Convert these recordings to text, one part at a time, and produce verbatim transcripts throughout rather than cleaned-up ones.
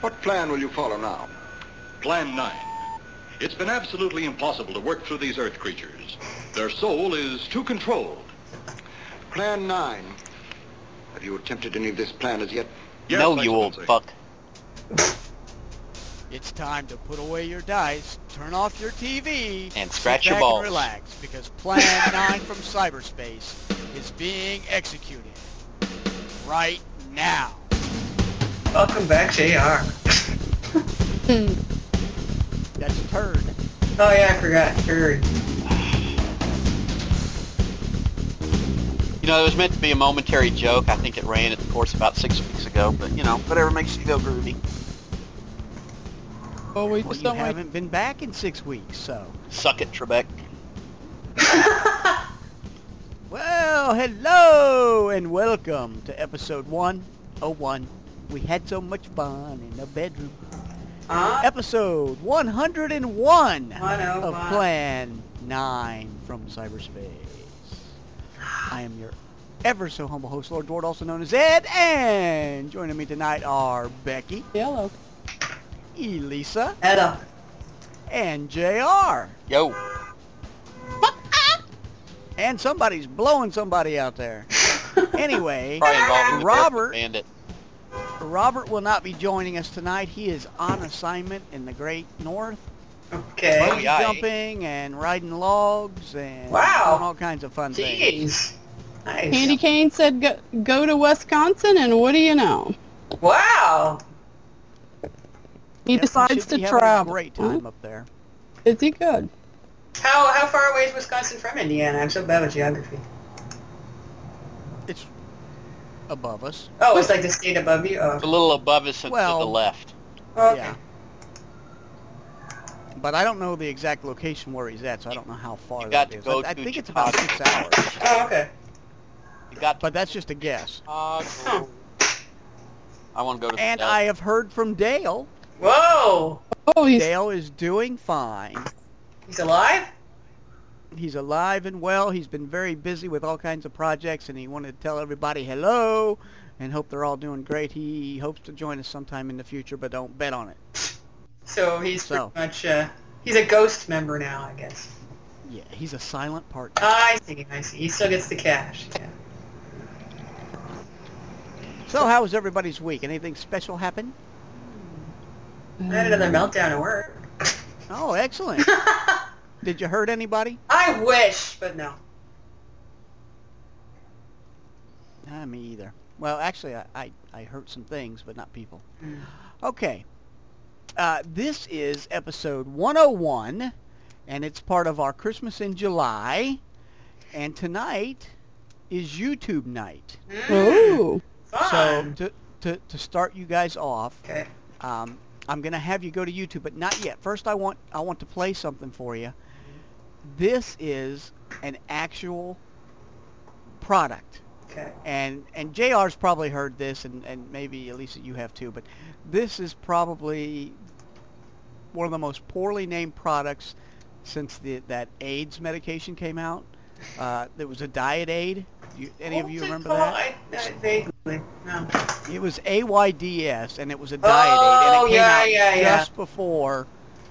What plan will you follow now? Plan nine. It's been absolutely impossible to work through these Earth creatures. Their soul is too controlled. Plan nine. Have you attempted any of this plan as yet? Yes, no, you old fuck. It's time to put away your dice, turn off your T V, and scratch sit your back balls. and relax, because Plan nine from cyberspace is being executed right now. Welcome back, J R. That's a turd. Oh yeah, I forgot. Turd. You know, it was meant to be a momentary joke. I think it ran its course about six weeks ago, but, you know, whatever makes you go groovy. Well, we Well, just you don't like... haven't been back in six weeks, so. Suck it, Trebek. Well, hello and welcome to episode one oh one. We had so much fun in the bedroom. Huh? Episode one hundred one one oh of one. Plan nine from cyberspace. I am your ever so humble host, Lord Dward, also known as Ed, and joining me tonight are Becky, Hello. Elisa, Hello. and J R. Yo. And somebody's blowing somebody out there. Anyway, Probably involving the Robert, bandit. Robert will not be joining us tonight. He is on assignment in the Great North. Okay. Oh, Bungee yeah. jumping and riding logs and Wow. doing all kinds of fun things. Jeez. Nice. Candy Cane said go, go to Wisconsin, and what do you know? Wow. He Yep, decides should to be having travel. A great Huh? time up there. Is he good? How how far away is Wisconsin from Indiana? I'm so bad with geography. It's above us. Oh, it's like the state above you? It's a Oh. little above us and Well- to the left. Okay. Yeah. But I don't know the exact location where he's at, so I don't know how far You got that to is. go I, I to think it's about Chicago. six hours. Oh, okay. You got to But that's just a guess. Chicago. I want to go to And the I have heard from Dale. Whoa. Oh, he's Dale is doing fine. He's alive? He's alive and well. He's been very busy with all kinds of projects, and he wanted to tell everybody hello and hope they're all doing great. He hopes to join us sometime in the future, but don't bet on it. So he's So. pretty much, uh, he's a ghost member now, I guess. Yeah, he's a silent partner. I see, I see. He still gets the cash. Yeah. So how was everybody's week? Anything special happen? I had another meltdown at work. Oh, excellent. Did you hurt anybody? I wish, but no. Nah, me either. Well, actually, I, I, I hurt some things, but not people. Mm. Okay. Uh, this is episode one oh one, and it's part of our Christmas in July. And tonight is YouTube night. Ooh. So Fun. to, to, to start you guys off, Okay. um, I'm going to have you go to YouTube, but not yet. First, I want I want to play something for you. This is an actual product. Okay. And and J R's probably heard this, and, and maybe Elisa you have too, but this is probably one of the most poorly named products since the that AIDS medication came out. Uh, there was a diet aid. You, any of you What's it remember called? that? I, I vaguely. No. It was A Y D S, and it was a diet aid, and Oh, it came yeah, out yeah, yeah. just before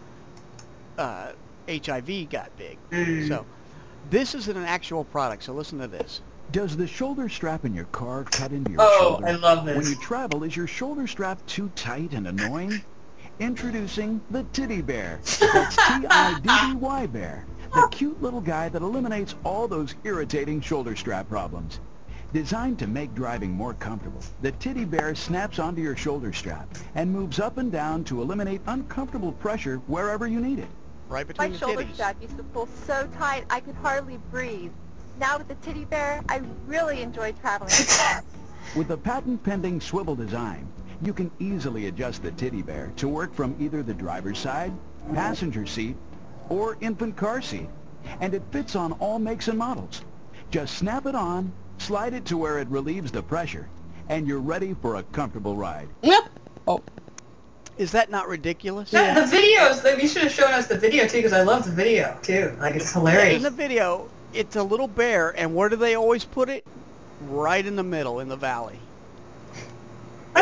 uh, H I V got big. Mm. So this is an actual product, so listen to this. Does the shoulder strap in your car cut into your Oh, shoulder? I love this. When you travel, is your shoulder strap too tight and annoying? Introducing the Titty Bear. That's T I D D Y Bear. The cute little guy that eliminates all those irritating shoulder strap problems. Designed to make driving more comfortable, the Titty Bear snaps onto your shoulder strap and moves up and down to eliminate uncomfortable pressure wherever you need it. Right between My the shoulder titties. strap used to pull so tight I could hardly breathe. Now with the Titty Bear, I really enjoy traveling. With a patent-pending swivel design, you can easily adjust the Titty Bear to work from either the driver's side, passenger seat, or infant car seat, and it fits on all makes and models. Just snap it on, slide it to where it relieves the pressure, and you're ready for a comfortable ride. Yep. Oh. Is that not ridiculous? That, the videos, like, you should have shown us the video too, because I love the video too. Like, it's In hilarious. the video, it's a little bear, and where do they always put it? Right in the middle, in the valley. I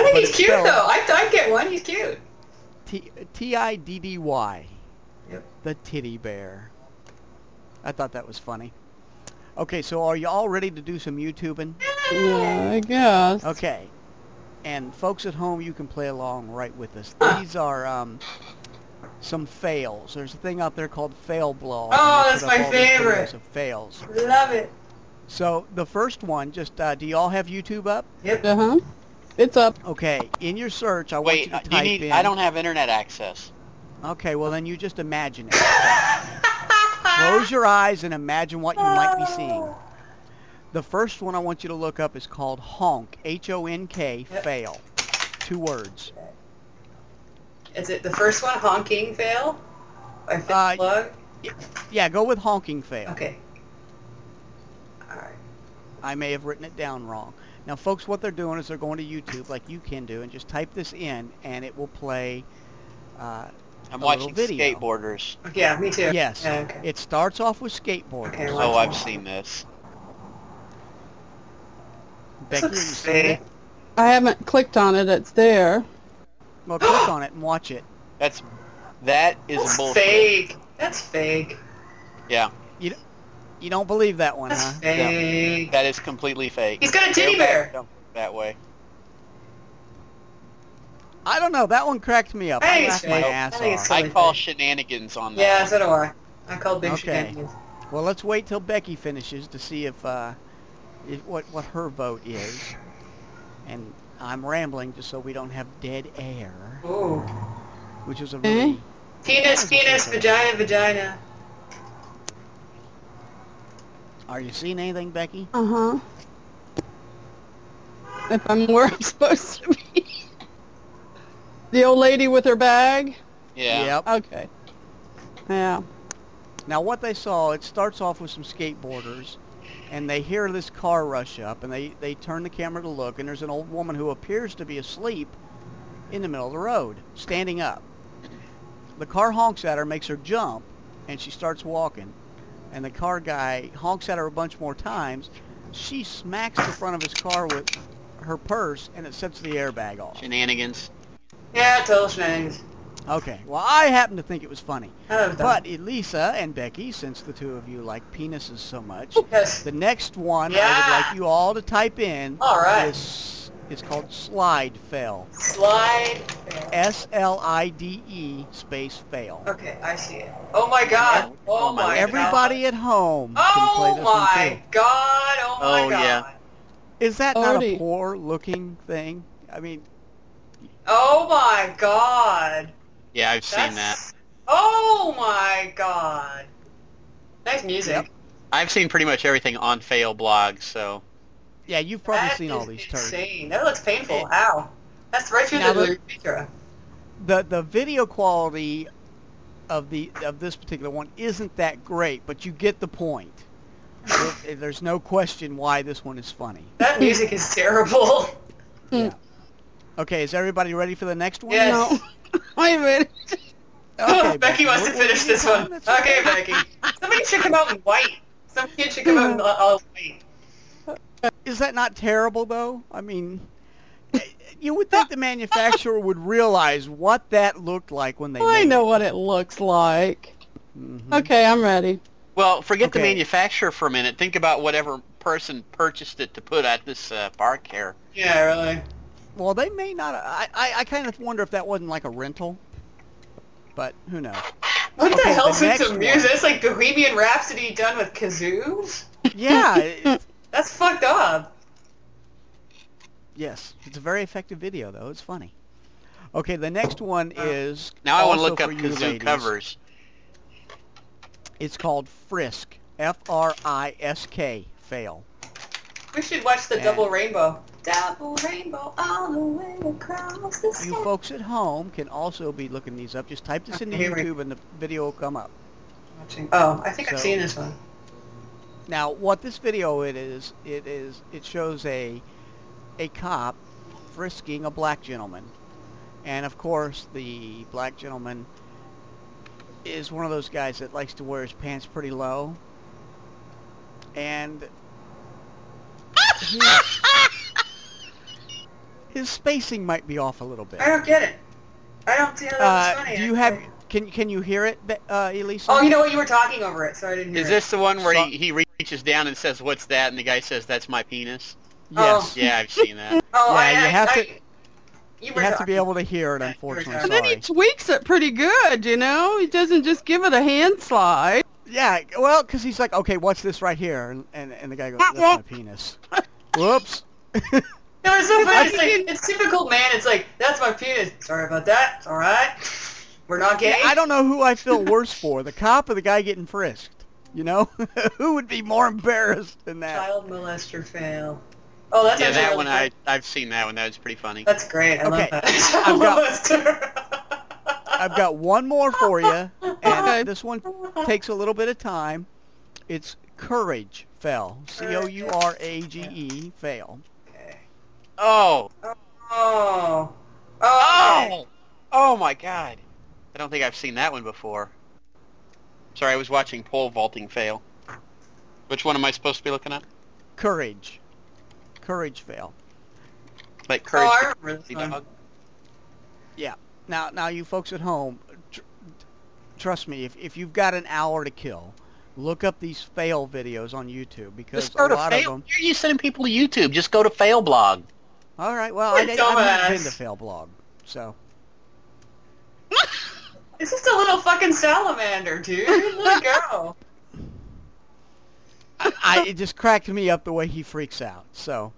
think but he's it's cute spelled though. I I'd get one. He's cute. T T I D D Y. Yep. The titty bear. I thought that was funny. Okay, so are you all ready to do some YouTubing? Yeah, I guess. Okay. And folks at home, you can play along right with us. Huh. These are um, some fails. There's a thing out there called Fail Blog. Oh, and they that's put up my all these favorite. videos of fails. Love it. So the first one, just uh, do you all have YouTube up? Yep. Uh huh. It's up. Okay. In your search, I want Wait, you to uh, type you need. in. I don't have internet access. Okay, well then you just imagine it. Close your eyes and imagine what you might be seeing. The first one I want you to look up is called Honk, H O N K, Yep. fail. Two words. Is it the first one, honking fail? By Fail Uh, Blog? Yeah, go with honking fail. Okay. Alright. I may have written it down wrong. Now, folks, what they're doing is they're going to YouTube like you can do and just type this in, and it will play uh, I'm a watching little video. skateboarders. Okay, yeah, me too. Yes. Yeah, okay. It starts off with skateboarders. Okay, Oh, watch I've one. seen this. Becky, have you Looks seen it? fake. I haven't clicked on it. It's there. Well, click on it and watch it. That's that is That's bullshit. fake. That's fake. Yeah, You don't believe that one, That's huh? fake. that is completely fake. He's got a teddy bear. Don't that way. I don't know. That one cracked me up. I I think it's laughed my fake. ass I think it's off. silly I call fake. shenanigans on that. Yeah, one. so do I. I called big Okay. shenanigans. Well, let's wait till Becky finishes to see if, uh, if what what her vote is. And I'm rambling just so we don't have dead air, Ooh. which is a Okay. really Penis, penis, vagina, vagina. Are you seeing anything, Becky? Uh huh. If I'm where I'm supposed to be. The old lady with her bag. Yeah. Yep. Okay. Yeah. Now, what they saw, it starts off with some skateboarders, and they hear this car rush up, and they, they turn the camera to look, and there's an old woman who appears to be asleep in the middle of the road, standing up. The car honks at her, makes her jump, and she starts walking. And the car guy honks at her a bunch more times. She smacks the front of his car with her purse, and it sets the airbag off. Shenanigans. Yeah, total shenanigans. Okay, well, I happen to think it was funny. I love But Elisa and Becky, since the two of you like penises so much, Yes. the next one I Yeah. would like you all to type in All right. is it's called Slide Fail. Slide fail. S L I D E space fail. Okay, I see it. Oh my god. Oh my Everybody god. at home can play Oh this one my too. god. Oh my Oh, god. yeah. Is that not a Alrighty. poor looking thing? I mean, Oh my god. Yeah, I've seen that. That's- Oh my god. Nice music. Yep. I've seen pretty much everything on fail blogs, so yeah, you've probably That seen all is these turds. insane. That looks painful. Ow. That's right through Now the the- urethra. The the video quality of the of this particular one isn't that great, but you get the point. It- there's no question why this one is funny. That music is terrible. Okay, is everybody ready for the next one? Yes. No. Wait a minute. Okay, Becky wants to we'll- we'll finish give you this time. one. That's Okay, okay. Becky. Somebody should come out in white. Some kid should come out in all white. Is that not terrible, though? I mean, you would think the manufacturer would realize what that looked like when they I made know what it looks like. it. Mhm. Okay, I'm ready. well, forget the Okay. manufacturer for a minute. Think about whatever person purchased it to put at this uh, park here. Yeah, really. Well, they may not. I, I, I kind of wonder if that wasn't like a rental. But who knows? What Okay, the hell's the with next the music? one. It's like Bohemian Rhapsody done with kazoos? Yeah. it- That's fucked up. yes. It's a very effective video, though. It's funny. Okay, the next one is Now I want to also look up for you kazoo ladies. covers. It's called Frisk. F R I S K. Fail. We should watch the Yeah. double rainbow. Double rainbow all the way across the You sky. folks at home can also be looking these up. Just type this into Okay, here we- YouTube and the video will come up. Watching- Oh, I think I've So- seen this one. Now, what this video it is, it is, it shows a a cop frisking a black gentleman, and of course, the black gentleman is one of those guys that likes to wear his pants pretty low, and he, his spacing might be off a little bit. I don't get it. I don't see how that Uh, was funny. do you have? Can can you hear it, Be- uh, Elisa? Oh, you know what? You were talking over it, so I didn't hear Is it. this the one where So- he, he reaches down and says, "What's that?" and the guy says, "That's my penis"? Yes. Yeah, I've seen that. Oh, Yeah, I, you I, have I, to- You, You were have to be talking. able to hear it, Yeah, you were unfortunately. talking. And then he Sorry. tweaks it pretty good, you know? He doesn't just give it a hand slide. Yeah, well, because he's like, okay, what's this right here? And, and, and the guy goes, that's my penis. Whoops. No, it's so funny. I It's like it's typical man. It's like that's my penis. Sorry about that. It's all right. We're not gay. I don't know who I feel worse for, the cop or the guy getting frisked. You know? Who would be more embarrassed than that? Child molester fail. Oh, that's Yeah, actually that really one cool. I I've seen that one. That was pretty funny. That's great. I Okay, love that. I've got- Child molester. I've got one more for you, and Okay. this one takes a little bit of time. It's Courage Fail. C O U R A G E, fail. Okay. Oh, Oh. Oh. okay. oh, oh my God! I don't think I've seen that one before. Sorry, I was watching pole vaulting fail. Which one am I supposed to be looking at? Courage. Courage Fail. Like Courage Oh, I the remember this Cowardly one. Dog? Now, now you folks at home, tr- trust me, if, if you've got an hour to kill, look up these fail videos on YouTube because Just go a to lot of fail. them. Why are you sending people to YouTube? Just go to Fail Blog. All right, well, I, You're I haven't been dumbass. to Fail Blog, so. It's just a little fucking salamander, dude. Let it go. I, I, it just cracked me up the way he freaks out, so.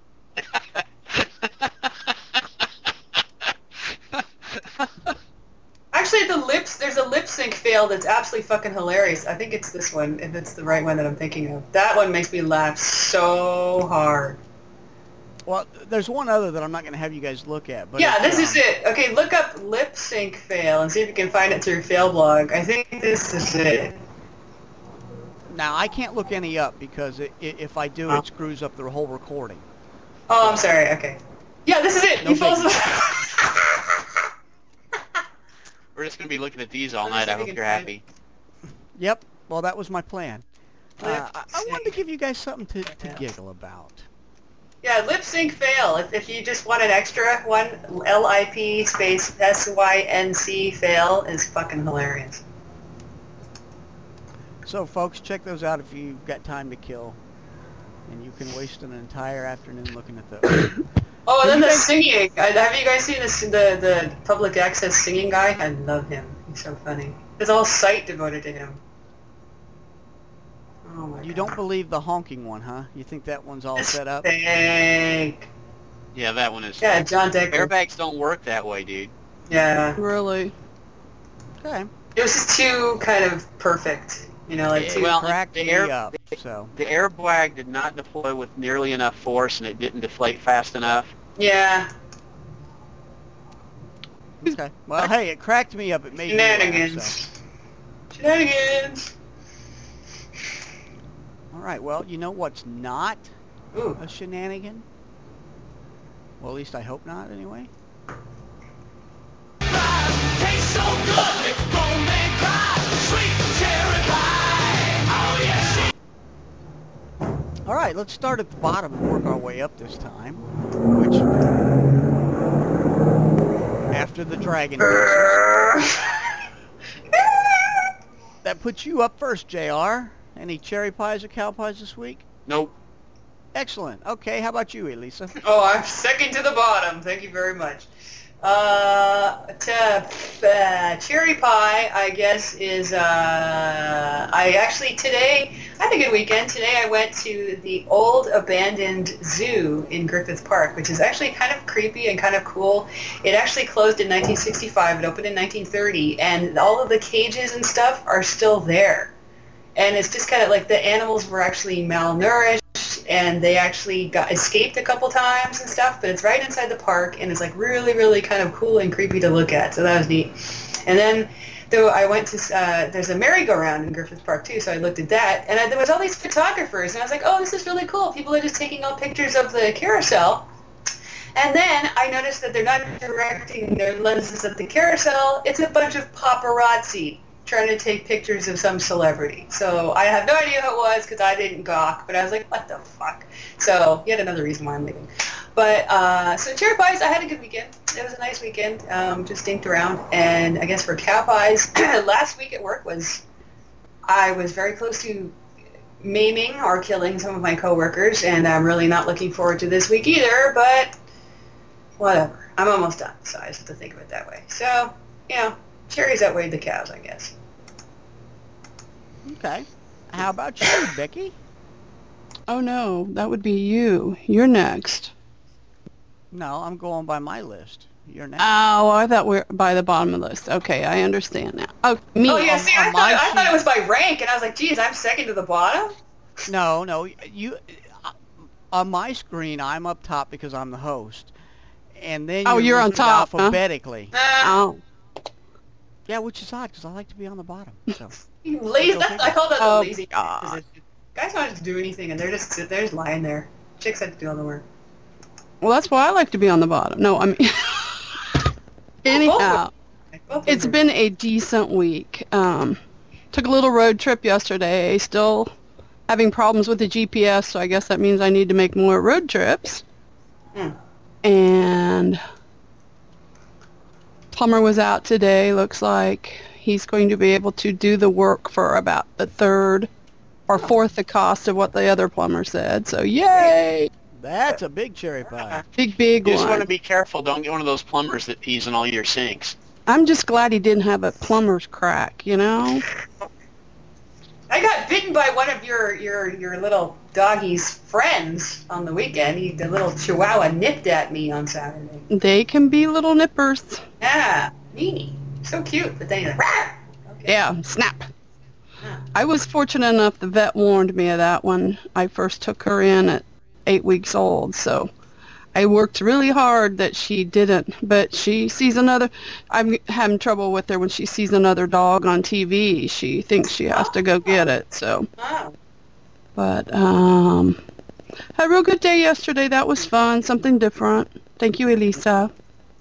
Actually, the lips, there's a lip sync fail that's absolutely fucking hilarious. I think it's this one, if it's the right one that I'm thinking of. That one makes me laugh so hard. Well, there's one other that I'm not going to have you guys look at, but. yeah, it's, this um, is it. Okay, look up lip sync fail and see if you can find it through fail blog. I think this is it. Now, I can't look any up because it, i if I do, it screws up the whole recording. Oh, I'm sorry. Okay. Yeah, this is it. No he falls. We're just gonna be looking at these all Let's night. see I if we hope can you're find happy. Yep, well, that was my plan. Uh, Lip I, I wanted to sync give you guys something to, to fail. giggle about. Yeah, lip sync fail. If, if you just want an extra one, L I P space S Y N C fail is fucking hilarious. So, folks, check those out if you've got time to kill. And you can waste an entire afternoon looking at those. Oh, and then You the guys- singing. I, have you guys seen this, the the public access singing guy? I love him. He's so funny. There's a whole site devoted to him. Oh my You God. don't believe the honking one, huh? You think that one's all set up? Fake. Yeah, that one is. Yeah, John Decker. Airbags don't work that way, dude. Yeah. Really. Okay. It was just too kind of perfect. You know, like Yeah, too... well, Cracked the me air- up, so. The airbag did not deploy with nearly enough force, and it didn't deflate fast enough. Yeah. Okay. Well, hey, it cracked me up. It made me laugh, Shenanigans. so. Shenanigans. All right, well, you know what's not Ooh. a shenanigan? Well, at least I hope not, anyway. All right, let's start at the bottom and work our way up this time. Which, after the dragon races. That puts you up first, J R. Any cherry pies or cow pies this week? Nope. Excellent. Okay, how about you, Elisa? Oh, I'm second to the bottom. Thank you very much. Uh, to, uh, cherry pie, I guess, is, uh, I actually today, I had a good weekend. Today I went to the old abandoned zoo in Griffith Park, which is actually kind of creepy and kind of cool. It actually closed in nineteen sixty-five. It opened in nineteen thirty, and all of the cages and stuff are still there. And it's just kind of like the animals were actually malnourished, and they actually got escaped a couple times and stuff, but it's right inside the park, and it's like really, really kind of cool and creepy to look at, so that was neat. And then though I went to, uh, there's a merry-go-round in Griffith Park too, so I looked at that, and I, there was all these photographers, and I was like, oh, this is really cool. People are just taking all pictures of the carousel. And then I noticed that they're not directing their lenses at the carousel, it's a bunch of paparazzi trying to take pictures of some celebrity. So I have no idea who it was because I didn't gawk, but I was like, what the fuck? So yet another reason why I'm leaving. But, uh, so cherry pies, I had a good weekend. It was a nice weekend. Um, just dinked around. And I guess for cow pies, last week at work was, I was very close to maiming or killing some of my coworkers, and I'm really not looking forward to this week either, but whatever. I'm almost done, so I just have to think of it that way. So, you know, cherries outweighed the cows, I guess. Okay. How about you, Becky? Oh no, that would be you. You're next. No, I'm going by my list. You're next. Oh, I thought we were by the bottom of the list. Okay, I understand now. Oh, me. Oh, yeah, on- see, on I my thought, I thought sheet- it was by rank, and I was like, geez, I'm second to the bottom? No, no. You uh, on my screen, I'm up top because I'm the host, and then Oh, you're on listed top, huh? alphabetically. Nah, Oh. Yeah, which is odd because I like to be on the bottom. So lazy, that's, I call that Oh, the lazy God. position. Guys don't have to do anything, and they're just sit there, just lying there. Chicks have to do all the work. Well, that's why I like to be on the bottom. No, I mean... Anyhow, Both it's of them. been a decent week. Um, took a little road trip yesterday. Still having problems with the G P S, so I guess that means I need to make more road trips. Hmm. And plumber was out today. Looks like he's going to be able to do the work for about the third or fourth the cost of what the other plumber said. So yay! that's a big cherry pie. Big, big You just want one. to be careful. Don't get one of those plumbers that pees in all your sinks. I'm just glad he didn't have a plumber's crack, you know? I got bitten by one of your, your, your little doggy's friends on the weekend. He, the little chihuahua nipped at me on Saturday. They can be little nippers. Yeah, Nini. So cute, but then he's like, "Rah!" Okay. Yeah, snap. Yeah. I was fortunate enough the vet warned me of that when I first took her in at eight weeks old, so I worked really hard that she didn't, but she sees another, I'm having trouble with her when she sees another dog on T V. She thinks she has to go get it, so, Oh. but, um, had a real good day yesterday. That was fun, something different. Thank you, Elisa.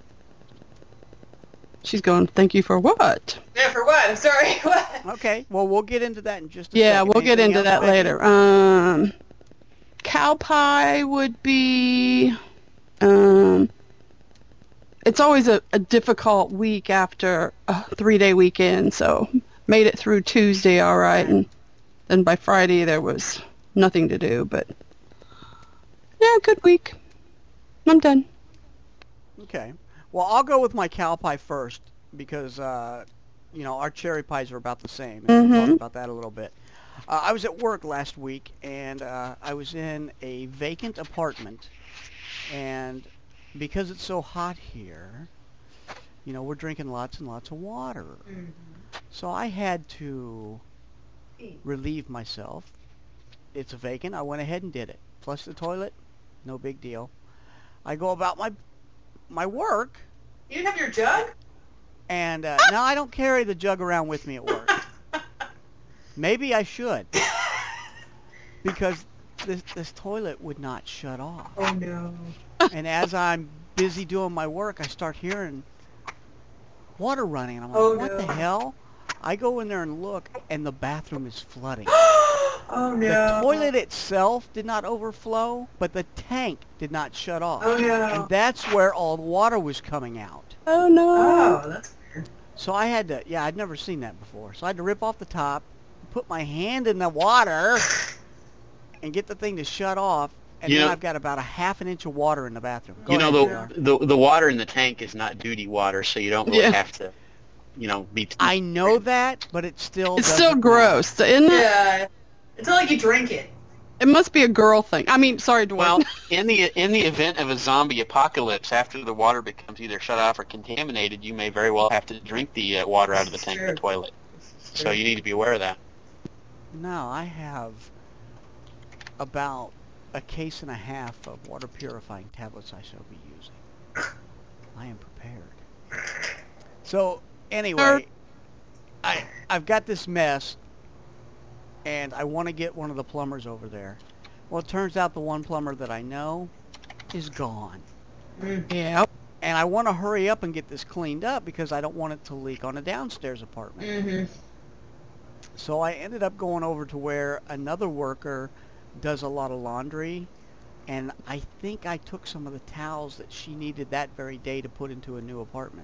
She's going, thank you for what? Yeah, for what? I'm sorry, what? Okay, well we'll get into that in just a Yeah, second. we'll get Anything into else, that Becky? later. Um, cow pie would be, um, it's always a, a difficult week after a three-day weekend, so made it through Tuesday all right, and then by Friday there was nothing to do, but yeah, good week. I'm done. Okay. Well, I'll go with my cow pie first because, uh, you know, our cherry pies are about the same. And we'll talk Mhm. about that a little bit. Uh, I was at work last week, and uh, I was in a vacant apartment. And because it's so hot here, you know, we're drinking lots and lots of water. Mhm. So I had to Eat. relieve myself. It's a vacant. I went ahead and did it. Flushed the toilet. No big deal. I go about my my work. You didn't have your jug? And uh, now I don't carry the jug around with me at work. Maybe I should, because this this toilet would not shut off. Oh, no. And as I'm busy doing my work, I start hearing water running, and I'm like, Oh, "What no. the hell?" I go in there and look, and the bathroom is flooding. Oh, no. The toilet itself did not overflow, but the tank did not shut off. Oh, no. And that's where all the water was coming out. Oh no. Oh, that's weird. So I had to, yeah, I'd never seen that before. So I had to rip off the top, put my hand in the water, and get the thing to shut off. And You then know- I've got about a half an inch of water in the bathroom. Go you know, ahead, the, J R. the the water in the tank is not duty water, so you don't really Yeah. have to, you know, be... Too I know that, but it still It's doesn't still matter. gross, isn't it? Yeah. It's not like you drink it. It must be a girl thing. I mean, sorry, Dwayne. Well, in the in the event of a zombie apocalypse, after the water becomes either shut off or contaminated, you may very well have to drink the uh, water out of the tank or the toilet. So you need to be aware of that. No, I have about a case and a half of water purifying tablets I shall be using. I am prepared. So anyway, I I've got this mess, and I want to get one of the plumbers over there. Well, it turns out the one plumber that I know is gone. Yep. And I want to hurry up and get this cleaned up because I don't want it to leak on a downstairs apartment. Mm-hmm. So I ended up going over to where another worker does a lot of laundry, and I think I took some of the towels that she needed that very day to put into a new apartment.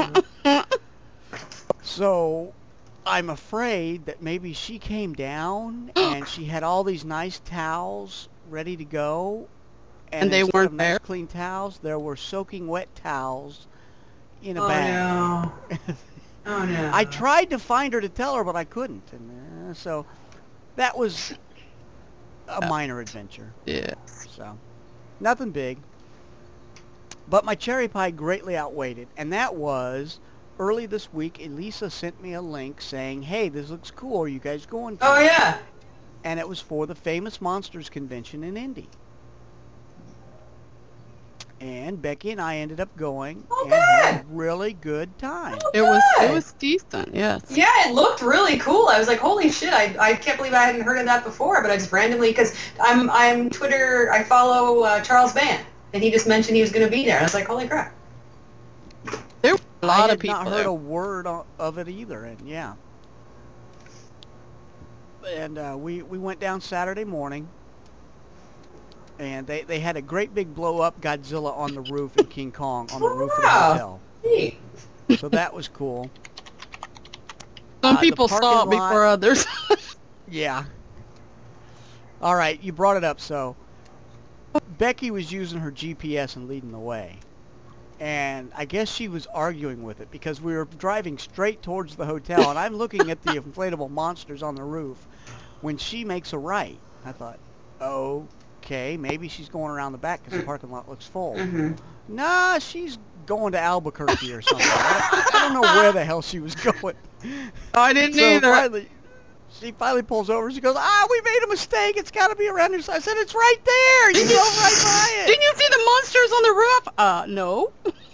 So I'm afraid that maybe she came down and she had all these nice towels ready to go, and, And they instead weren't of nice there? clean towels, there were soaking wet towels in a Oh bag. no. Oh no. I tried to find her to tell her, but I couldn't, and uh, so that was a minor adventure. Yeah. So nothing big, but my cherry pie greatly outweighed it, and that was early this week. Elisa sent me a link saying, "Hey, this looks cool. Are you guys going to Oh it?" yeah. And it was for the Famous Monsters convention in Indy. And Becky and I ended up going Oh, and had a good. really good time. It was it Good. was decent, yes. Yeah, it looked really cool. I was like, holy shit! I, I can't believe I hadn't heard of that before. But I just randomly, because I'm I'm Twitter, I follow uh, Charles Band, and he just mentioned he was going to be there. And I was like, holy crap! There were a lot I had of people not heard there. a word o- of it either, and yeah. And uh, we we went down Saturday morning, and they they had a great big blow up Godzilla on the roof and King Kong on the roof of the Wow. hotel. Neat. So that was cool. Some uh, the people saw it parking lot- before others. Yeah. All right, you brought it up. So Becky was using her G P S and leading the way. And I guess she was arguing with it because we were driving straight towards the hotel, and I'm looking at the inflatable monsters on the roof when she makes a right. I thought, okay, maybe she's going around the back because the parking lot looks full. Mm-hmm. Nah, she's going to Albuquerque or something. I don't, I don't know where the hell she was going. I didn't So either. finally, she finally pulls over. She goes, ah, we made a mistake. It's got to be around here. So I said, it's right there. You go right by it. Didn't you see the monsters on the roof? Uh, no.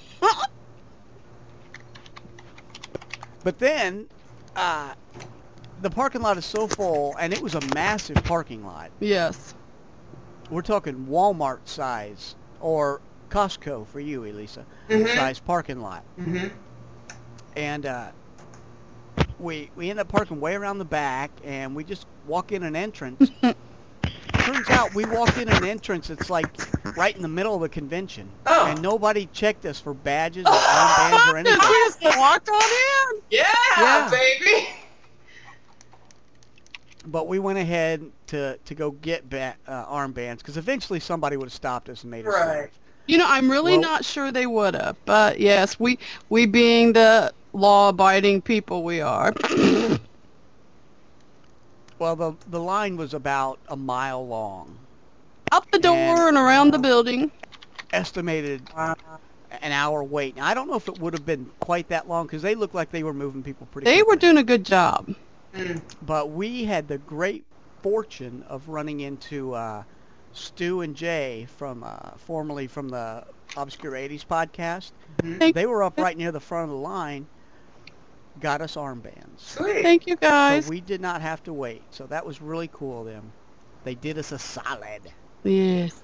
But then, uh, the parking lot is so full, and it was a massive parking lot. Yes. We're talking Walmart size, or Costco for you, Elisa, Mhm. size parking lot. Mm-hmm. And uh, we we end up parking way around the back, and we just walk in an entrance. Turns out we walked in an entrance that's like right in the middle of the convention, Oh. and nobody checked us for badges or armbands or anything. We just walked on in. Yeah, Yeah. baby. But we went ahead to to go get ba- uh, armbands because eventually somebody would have stopped us and made us Right. leave. You know, I'm really Well- not sure they would have, but yes, we we being the law-abiding people we are. Well, the the line was about a mile long, Out the door And- and around the building. estimated an hour wait. Now, I don't know if it would have been quite that long because they looked like they were moving people pretty. They were quickly. doing a good job. Mm. But we had the great fortune of running into uh, Stu and Jay from uh, formerly from the Obscure eighties podcast. Thank, They were up right near the front of the line, got us armbands. Sweet. thank you guys. So we did not have to wait. So that was really cool of them. They did us a solid. Yes.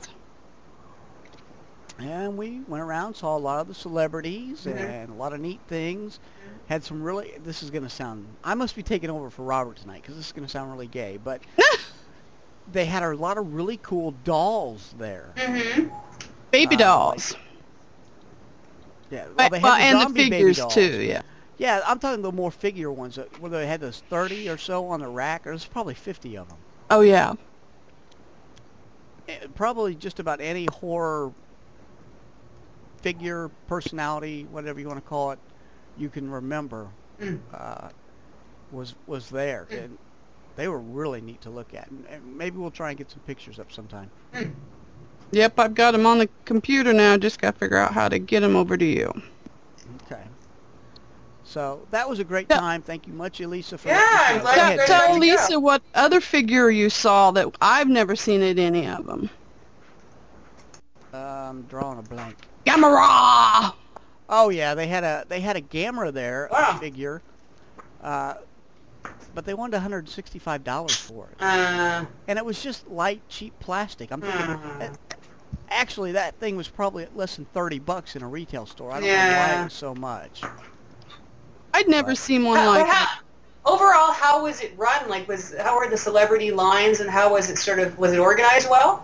And we went around, saw a lot of the celebrities Mhm. and a lot of neat things. Had some really, this is going to sound, I must be taking over for Robert tonight because this is going to sound really gay, but they had a lot of really cool dolls there. Mm-hmm. Baby Uh, dolls. Yeah, well, Well, they had the and the zombie baby figures dolls. too, yeah. Yeah, I'm talking the more figure ones, that- where they had those thirty or so on the rack. There's probably fifty of them. Oh yeah. Eh, Probably just about any horror figure, personality, whatever you want to call it, you can remember Mm. uh, was was there. Mm. And they were really neat to look at. And, and maybe we'll try and get some pictures up sometime. Mm. Yep, I've got them on the computer now. Just got to figure out how to get them over to you. Okay. So that was a great Yeah. time. Thank you much, Elisa, for Yeah, letting us I'm know. glad Go you ahead, guys Jay. got Tell to Lisa go. what other figure you saw that I've never seen at any of them. Uh, I'm drawing a blank. Gamera! Oh yeah, they had a they had a Gamera there, Wow. a figure, uh, but they wanted one hundred sixty-five dollars for it, Uh, and it was just light, cheap plastic. I'm thinking, Hmm. uh, actually, that thing was probably less than thirty bucks in a retail store. I don't know Yeah. why it was so much. I'd never Right. seen one how, like how, that. overall, how was it run? Like, was how were the celebrity lines, and how was it sort of was it organized well?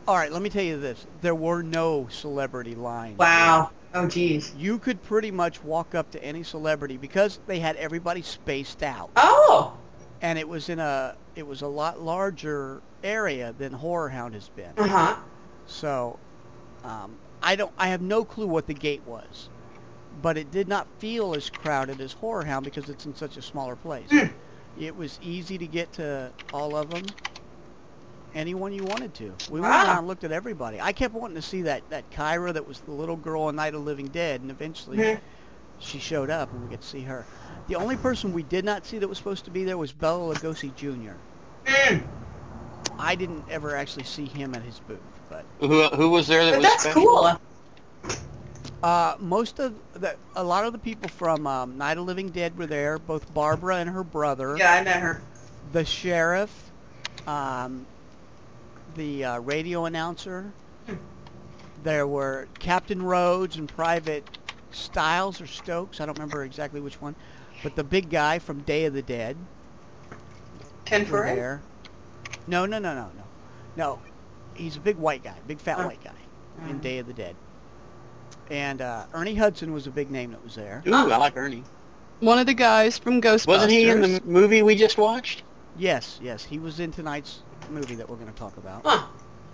All right, let me tell you this. There were no celebrity lines. Wow. Oh, geez. You could pretty much walk up to any celebrity because they had everybody spaced out. Oh. And it was in a it was a lot larger area than Horror Hound has been. Uh huh. So, um, I don't I have no clue what the gate was, but it did not feel as crowded as Horror Hound because it's in such a smaller place. Mm. It was easy to get to all of them. Anyone you wanted to. We Wow. went around and looked at everybody. I kept wanting to see that, that Kyra that was the little girl in Night of the Living Dead, and eventually Mhm. she showed up and we could see her. The only person we did not see that was supposed to be there was Bela Lugosi Junior Mm. I didn't ever actually see him at his booth, but Who who was there that But was that's special? cool. uh, most of the, a lot of the people from um, Night of the Living Dead were there, both Barbara and her brother, Yeah, I met her. the sheriff, um, the uh, radio announcer. Hmm. There were Captain Rhodes and Private Stiles or Stokes. I don't remember exactly which one. But the big guy from Day of the Dead Ken were Foree? there. No, no, no, no, no. No, he's a big white guy, big fat Oh. white guy in Mm. Day of the Dead. And uh, Ernie Hudson was a big name that was there. Ooh, I like Ernie. One of the guys from Ghostbusters. Wasn't he in the movie we just watched? Yes, yes, he was in tonight's movie that we're going to talk about. Huh.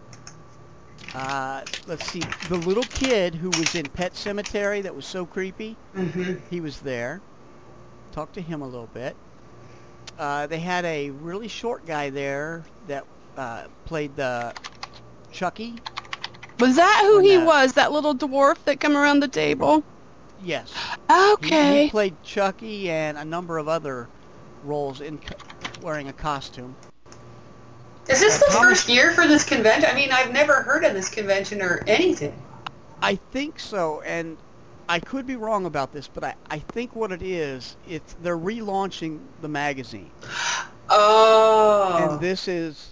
Uh, let's see, the little kid who was in Pet Cemetery that was so creepy, Mm-hmm. he was there. Talked to him a little bit. Uh, they had a really short guy there that uh, played the Chucky. Was that who When he that- was? That little dwarf that come around the table? Yes. He, Okay. he played Chucky and a number of other roles in co- wearing a costume. Is this the Thomas- first year for this convention? I mean, I've never heard of this convention or anything. I think so, and I could be wrong about this, but I, I think what it is, it's they're relaunching the magazine. Oh. And this is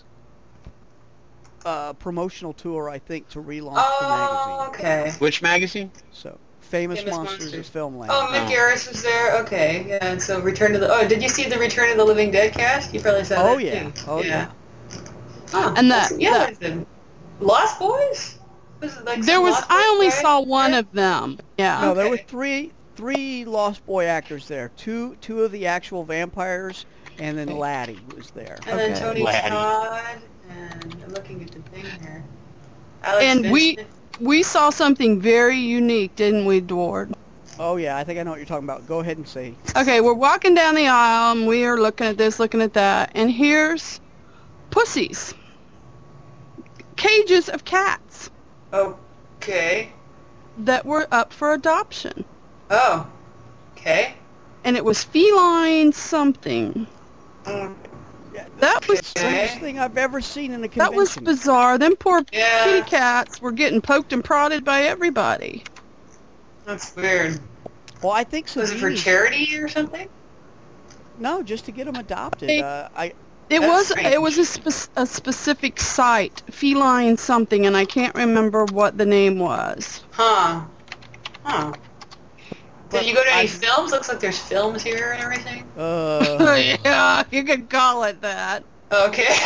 a promotional tour, I think, to relaunch Oh, the magazine. okay. Which magazine? So, Famous, Famous Monsters, Monsters. of Filmland. Oh, Mick Oh. Garris was there. Okay, yeah. And so Return to the. Oh, did you see the Return of the Living Dead cast? You probably saw Oh, that yeah. too. Oh, yeah. Oh, And that- that's- yeah, that- there's the Lost Boys. Was it like There some was. Lost I Boys only guy? saw one Yeah. of them. Yeah. No, there were Okay. three three Lost Boy actors there. Two two of the actual vampires, and then Laddie was there. And then Okay. Tony Laddie. Todd. And I'm looking at the thing here. Alex And we- Vincent. We saw something very unique, didn't we, Dward? Oh yeah, I think I know what you're talking about. Go ahead and say. Okay, we're walking down the aisle and we are looking at this, looking at that, and here's pussies. Cages of cats Okay. that were up for adoption. Oh. Okay. And it was feline something. Mm, That was Strangest thing I've ever seen in a that was convention. bizarre. Them poor Yeah. kitty cats were getting poked and prodded by everybody. That's weird. Well, I think so. Was it for charity or something? No, just to get them adopted. They- Uh, I It That's was strange. it was a, spe- a specific site, feline something, and I can't remember what the name was. Huh. Huh. But Did you go to any I- films? Looks like there's films here and everything. uh, Yeah, you could call it that. Okay.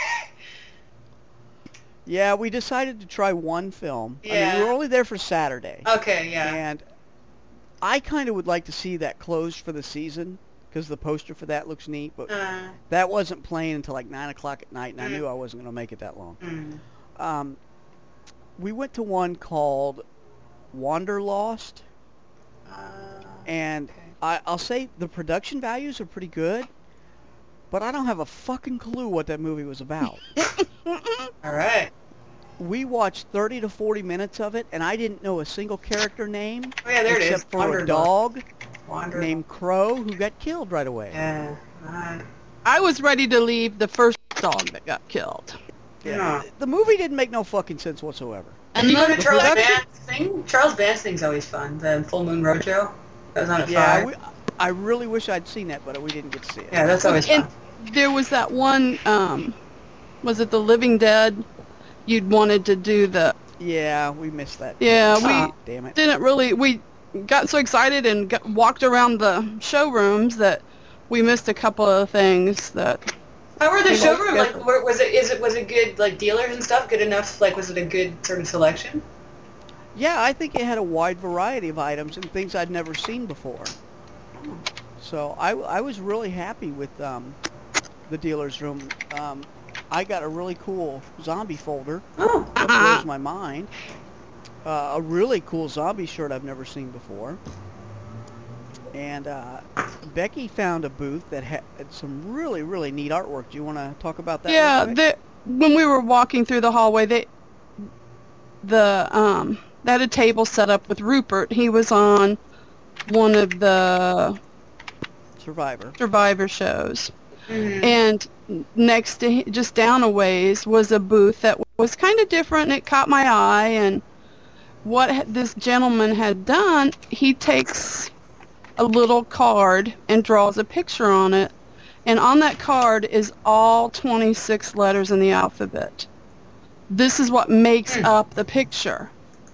yeah, we decided to try one film. I mean, Yeah. we were only there for Saturday, okay, yeah. and I kind of would like to see that closed for the season because the poster for that looks neat. But Uh, that wasn't playing until like nine o'clock at night, and I Mm. knew I wasn't going to make it that long. mm. Um, we went to one called Wanderlost, Uh, and okay. I, I'll say the production values are pretty good, but I don't have a fucking clue what that movie was about. All right. We watched thirty to forty minutes of it, and I didn't know a single character name Oh yeah, there it is. except for a Wandered dog Wander. named Crow who got killed right away. Yeah. Right. I was ready to leave the first dog that got killed. Yeah. The movie didn't make no fucking sense whatsoever. Did you go to the Charles production- Dance thing? Charles Dance thing's always fun. The Full Moon Roadshow. That was on at Yeah, five. we, I really wish I'd seen that, but we didn't get to see it. Yeah, that's always And fun. there was that one, um, was it The Living Dead? You'd wanted to do the, Yeah, we missed that. yeah, Aw. we Damn it. didn't really, we got so excited and got, walked around the showrooms that we missed a couple of things that, How were the They both showroom? Like, different. were, was it is it was it good? Like dealers and stuff, good enough? Like, was it a good sort of selection? Yeah, I think it had a wide variety of items and things I'd never seen before. So I, I was really happy with um, the dealer's room. Um, I got a really cool zombie folder. Oh, That blows my mind. Uh, a really cool zombie shirt I've never seen before. And uh, Becky found a booth that had some really, really neat artwork. Do you want to talk about that? Yeah, real quick? the, when we were walking through the hallway, they the um they had a table set up with Rupert. He was on one of the Survivor. Survivor shows. Mhm. And next to hi- just down a ways was a booth that was kind of different, and it caught my eye. And what ha- this gentleman had done, he takes a little card and draws a picture on it, and on that card is all twenty-six letters in the alphabet. This is what makes Hmm. up the picture.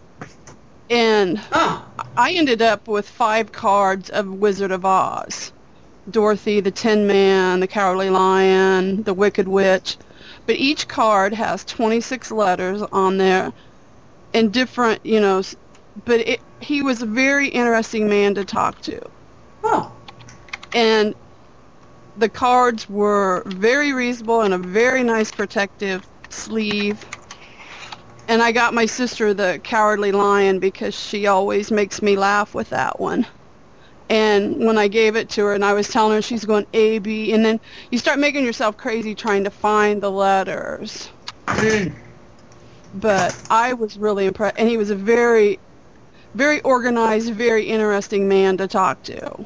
And Oh. I ended up with five cards of Wizard of Oz. Dorothy, the Tin Man, the Cowardly Lion, the Wicked Witch. But each card has twenty-six letters on there and different, you know, s- but it, he was a very interesting man to talk to. Oh. And the cards were very reasonable and a very nice protective sleeve. And I got my sister the Cowardly Lion because she always makes me laugh with that one. And when I gave it to her and I was telling her, she's going A, B, and then you start making yourself crazy trying to find the letters. Mm. But I was really impressed, and he was a very, very organized, very interesting man to talk to.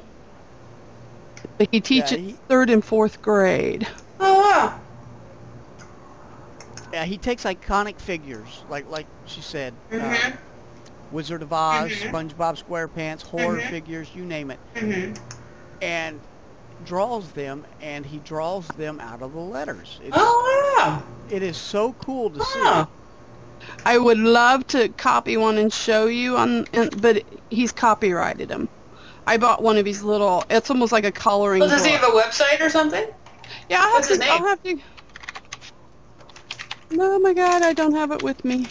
But he teaches he- third and fourth grade. Oh wow. Yeah, he takes iconic figures, like like she said, uh, Mhm. Wizard of Oz, Mhm. SpongeBob SquarePants, horror Mhm. figures, you name it, Mhm. and draws them, and he draws them out of the letters. It's, Oh wow. It is so cool to see. Oh. I would love to copy one and show you, on, and, but he's copyrighted them. I bought one of his little, it's almost like a coloring Well, does he book. have a website or something? Yeah, I'll have What's to, his name? I'll have to. Oh my God, I don't have it with me.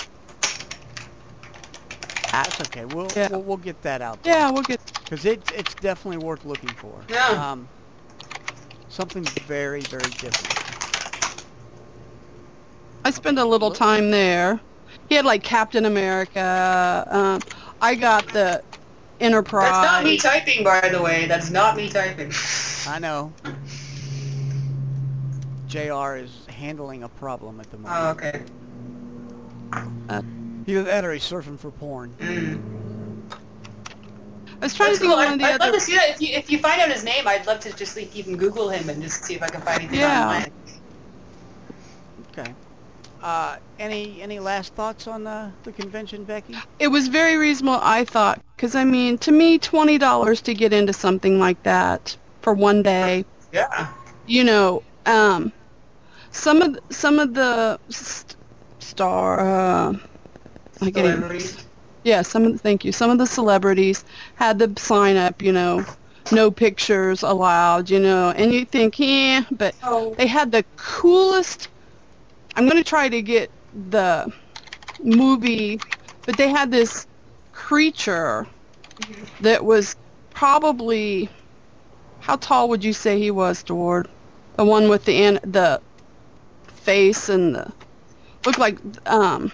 That's okay. We'll, Yeah. we'll we'll get that out there. Yeah, we'll get. Because it, it's definitely worth looking for. Yeah. Um, something very, very different. I spent a little time there. He had like Captain America. Um, I got the Enterprise. That's not me typing, by the way. That's not me typing. I know. J R is handling a problem at the moment. Oh, okay. Either that or he's surfing for porn. Mm. I was trying That's to think cool. of one I'd, of the I'd other. love to see that. If you if you find out his name, I'd love to just like even Google him and just see if I can find anything Yeah. online. Okay. Uh, any any last thoughts on the, the convention, Becky? It was very reasonable, I thought, because I mean, to me, twenty dollars to get into something like that for one day. Yeah. You know, um, some of the, some of the st- star. Uh, I can't even- Celebrities. Yeah, some of the, thank you. Some of the celebrities had the sign up, you know, no pictures allowed, you know, and you think, yeah, but Oh. they had the coolest. I'm going to try to get the movie, but they had this creature that was probably, how tall would you say he was, Dward? The one with the an- the face and the, looked like, um,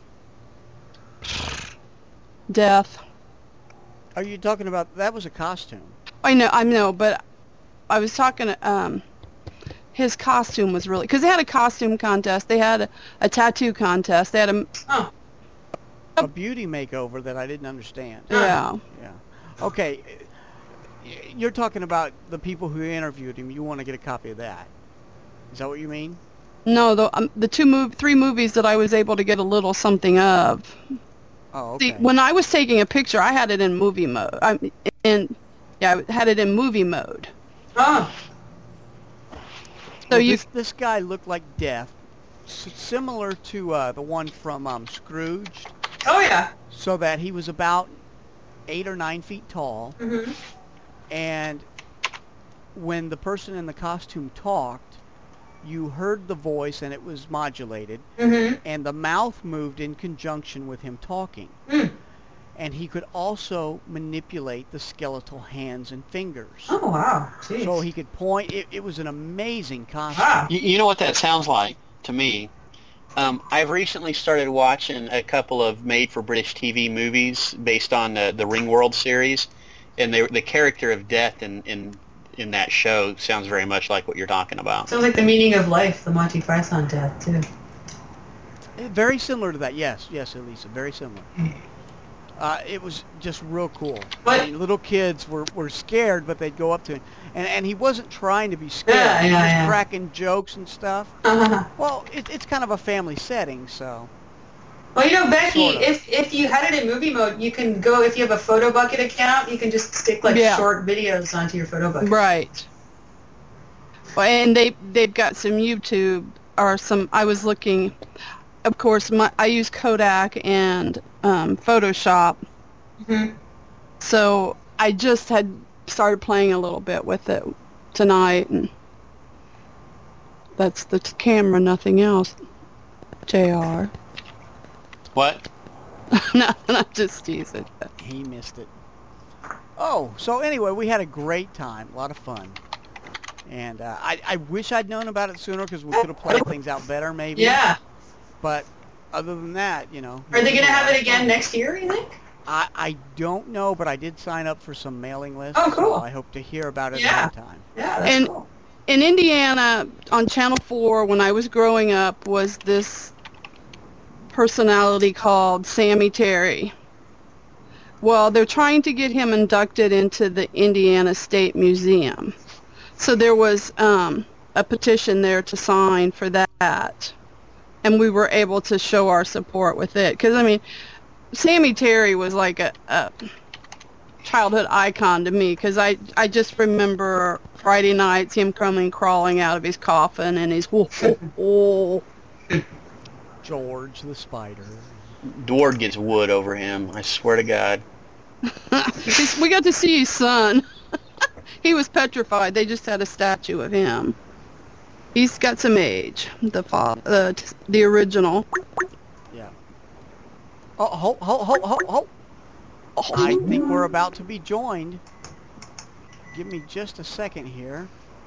death. Are you talking about, that was a costume. I know, I know, but I was talking, um, his costume was really, because they had a costume contest, they had a, a tattoo contest, they had a, Oh. A beauty makeover that I didn't understand. yeah. Yeah. Okay. y- You're talking about the people who interviewed him. You want to get a copy of that. Is that what you mean? No, the um, the two mov- three movies that I was able to get a little something of. Oh, okay. See, when I was taking a picture, I had it in movie mode. I in yeah, I had it in movie mode. Oh. So Well, you this, this guy looked like Death, s- similar to uh, the one from um, Scrooge, Oh yeah. so that he was about eight or nine feet tall, Mhm. and when the person in the costume talked, you heard the voice and it was modulated, Mm-hmm. and the mouth moved in conjunction with him talking. Mm. And he could also manipulate the skeletal hands and fingers. Oh, wow. Jeez. So he could point. It, it was an amazing costume. Wow. You, you know what that sounds like to me? Um, I've recently started watching a couple of made-for-British T V movies based on the, the Ringworld series, and they, the character of Death in, in in that show sounds very much like what you're talking about. Sounds like The Meaning of Life, the Monty Python death, too. Very similar to that. Yes, yes, Elisa. Very similar. Uh, it was just real cool. What? I mean, little kids were, were scared, but they'd go up to him. And, and he wasn't trying to be scared. Yeah, he was yeah, yeah. cracking jokes and stuff. Uh-huh. Well, it, it's kind of a family setting, so... Well, you know, Becky, Sort of. if if you had it in movie mode, you can go, if you have a Photo Bucket account, you can just stick, like, Yeah. short videos onto your Photo Bucket. Right. Well, and they they've got some YouTube or some. I was looking. Of course, my I use Kodak and um, Photoshop, Mm-hmm. so I just had started playing a little bit with it tonight, and that's the t- camera, nothing else. J R. What? No, not just teasing. He missed it. Oh, so anyway, we had a great time. A lot of fun. And uh, I, I wish I'd known about it sooner because we could have played things out better, maybe. Yeah. But other than that, you know. Are they going to have it again fun. next year, you think? I, I don't know, but I did sign up for some mailing lists. Oh, cool. So I hope to hear about it Yeah. at that time. Yeah, that's And- cool. In Indiana, on Channel four, when I was growing up, was this personality called Sammy Terry. Well, they're trying to get him inducted into the Indiana State Museum. So there was um, a petition there to sign for that. And we were able to show our support with it. Because, I mean, Sammy Terry was like a, a childhood icon to me. Because I, I just remember Friday nights, him coming crawling out of his coffin and his, whoa, whoa, whoa. George the Spider. Dward gets wood over him. I swear to God. We got to see his son. He was petrified. They just had a statue of him. He's got some age. The fa- uh, t- the original. Yeah. Oh, ho, ho, ho, ho, ho. I think we're about to be joined. Give me just a second here.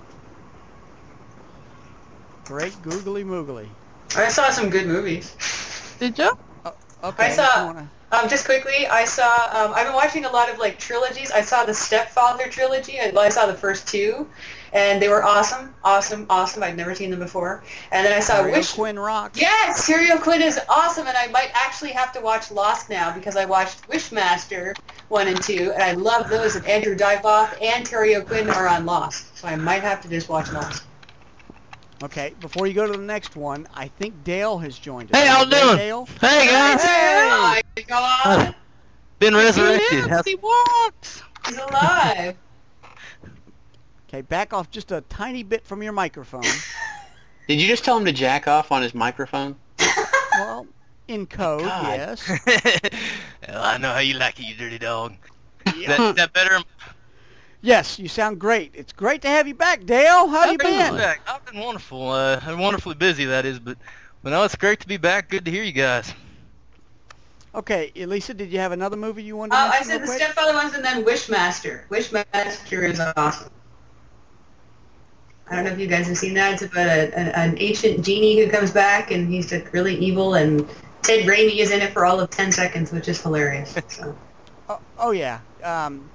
Great googly moogly. I saw some good movies. Did you? Okay. I saw- you wanna- Um, just quickly, I saw, um, I've been watching a lot of, like, trilogies. I saw the Stepfather trilogy. I, well, I saw the first two, and they were awesome, awesome, awesome. I'd never seen them before. And then I saw Ariel Wish... Quinn rocks. Yes, Serial Quinn is awesome, and I might actually have to watch Lost now because I watched Wishmaster one and two, and I love those. And Andrew Divock and Terry O'Quinn are on Lost, so I might have to just watch Lost. Okay, before you go to the next one, I think Dale has joined us. Hey, how you Hey, doing? Dale? Hey guys, Oh my God, been He resurrected. lives, How's- he walks. he's alive. Okay, back off just a tiny bit from your microphone. Did you just tell him to jack off on his microphone? Well, in code, God. yes. Well, I know how you like it, you dirty dog. Yeah. That, is that better? Yes, you sound great. It's great to have you back, Dale. How you I've been? back. I've been wonderful. Uh, I'm wonderfully busy, that is, but but no, it's great to be back. Good to hear you guys. Okay, Elisa, did you have another movie you wanted to Uh, I mention said the real quick? Stepfather ones and then Wishmaster. Wishmaster is awesome. I don't know if you guys have seen that. It's about a, a, an ancient genie who comes back, and he's like really evil, and Ted Raimi is in it for all of ten seconds, which is hilarious. So. Oh, oh yeah. Um,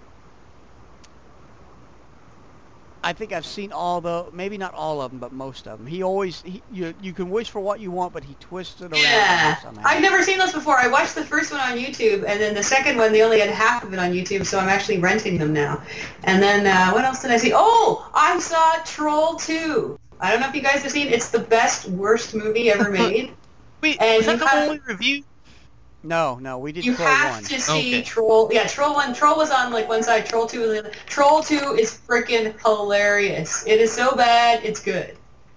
I think I've seen all the, maybe not all of them, but most of them. He always, he, you, you can wish for what you want, but he twists it around Yeah, somehow. I've never seen those before. I watched the first one on YouTube, and then the second one, they only had half of it on YouTube, so I'm actually renting them now. And then, uh, what else did I see? Oh, I saw Troll two. I don't know if you guys have seen it. It's the best, worst movie ever made. Wait, And was that you the have- one we reviewed? No, no, we did You Troll have one. to see Okay. Troll. Yeah, Troll one. Troll was on like one side. Troll two was on the other. Troll two is freaking hilarious. It is so bad, it's good.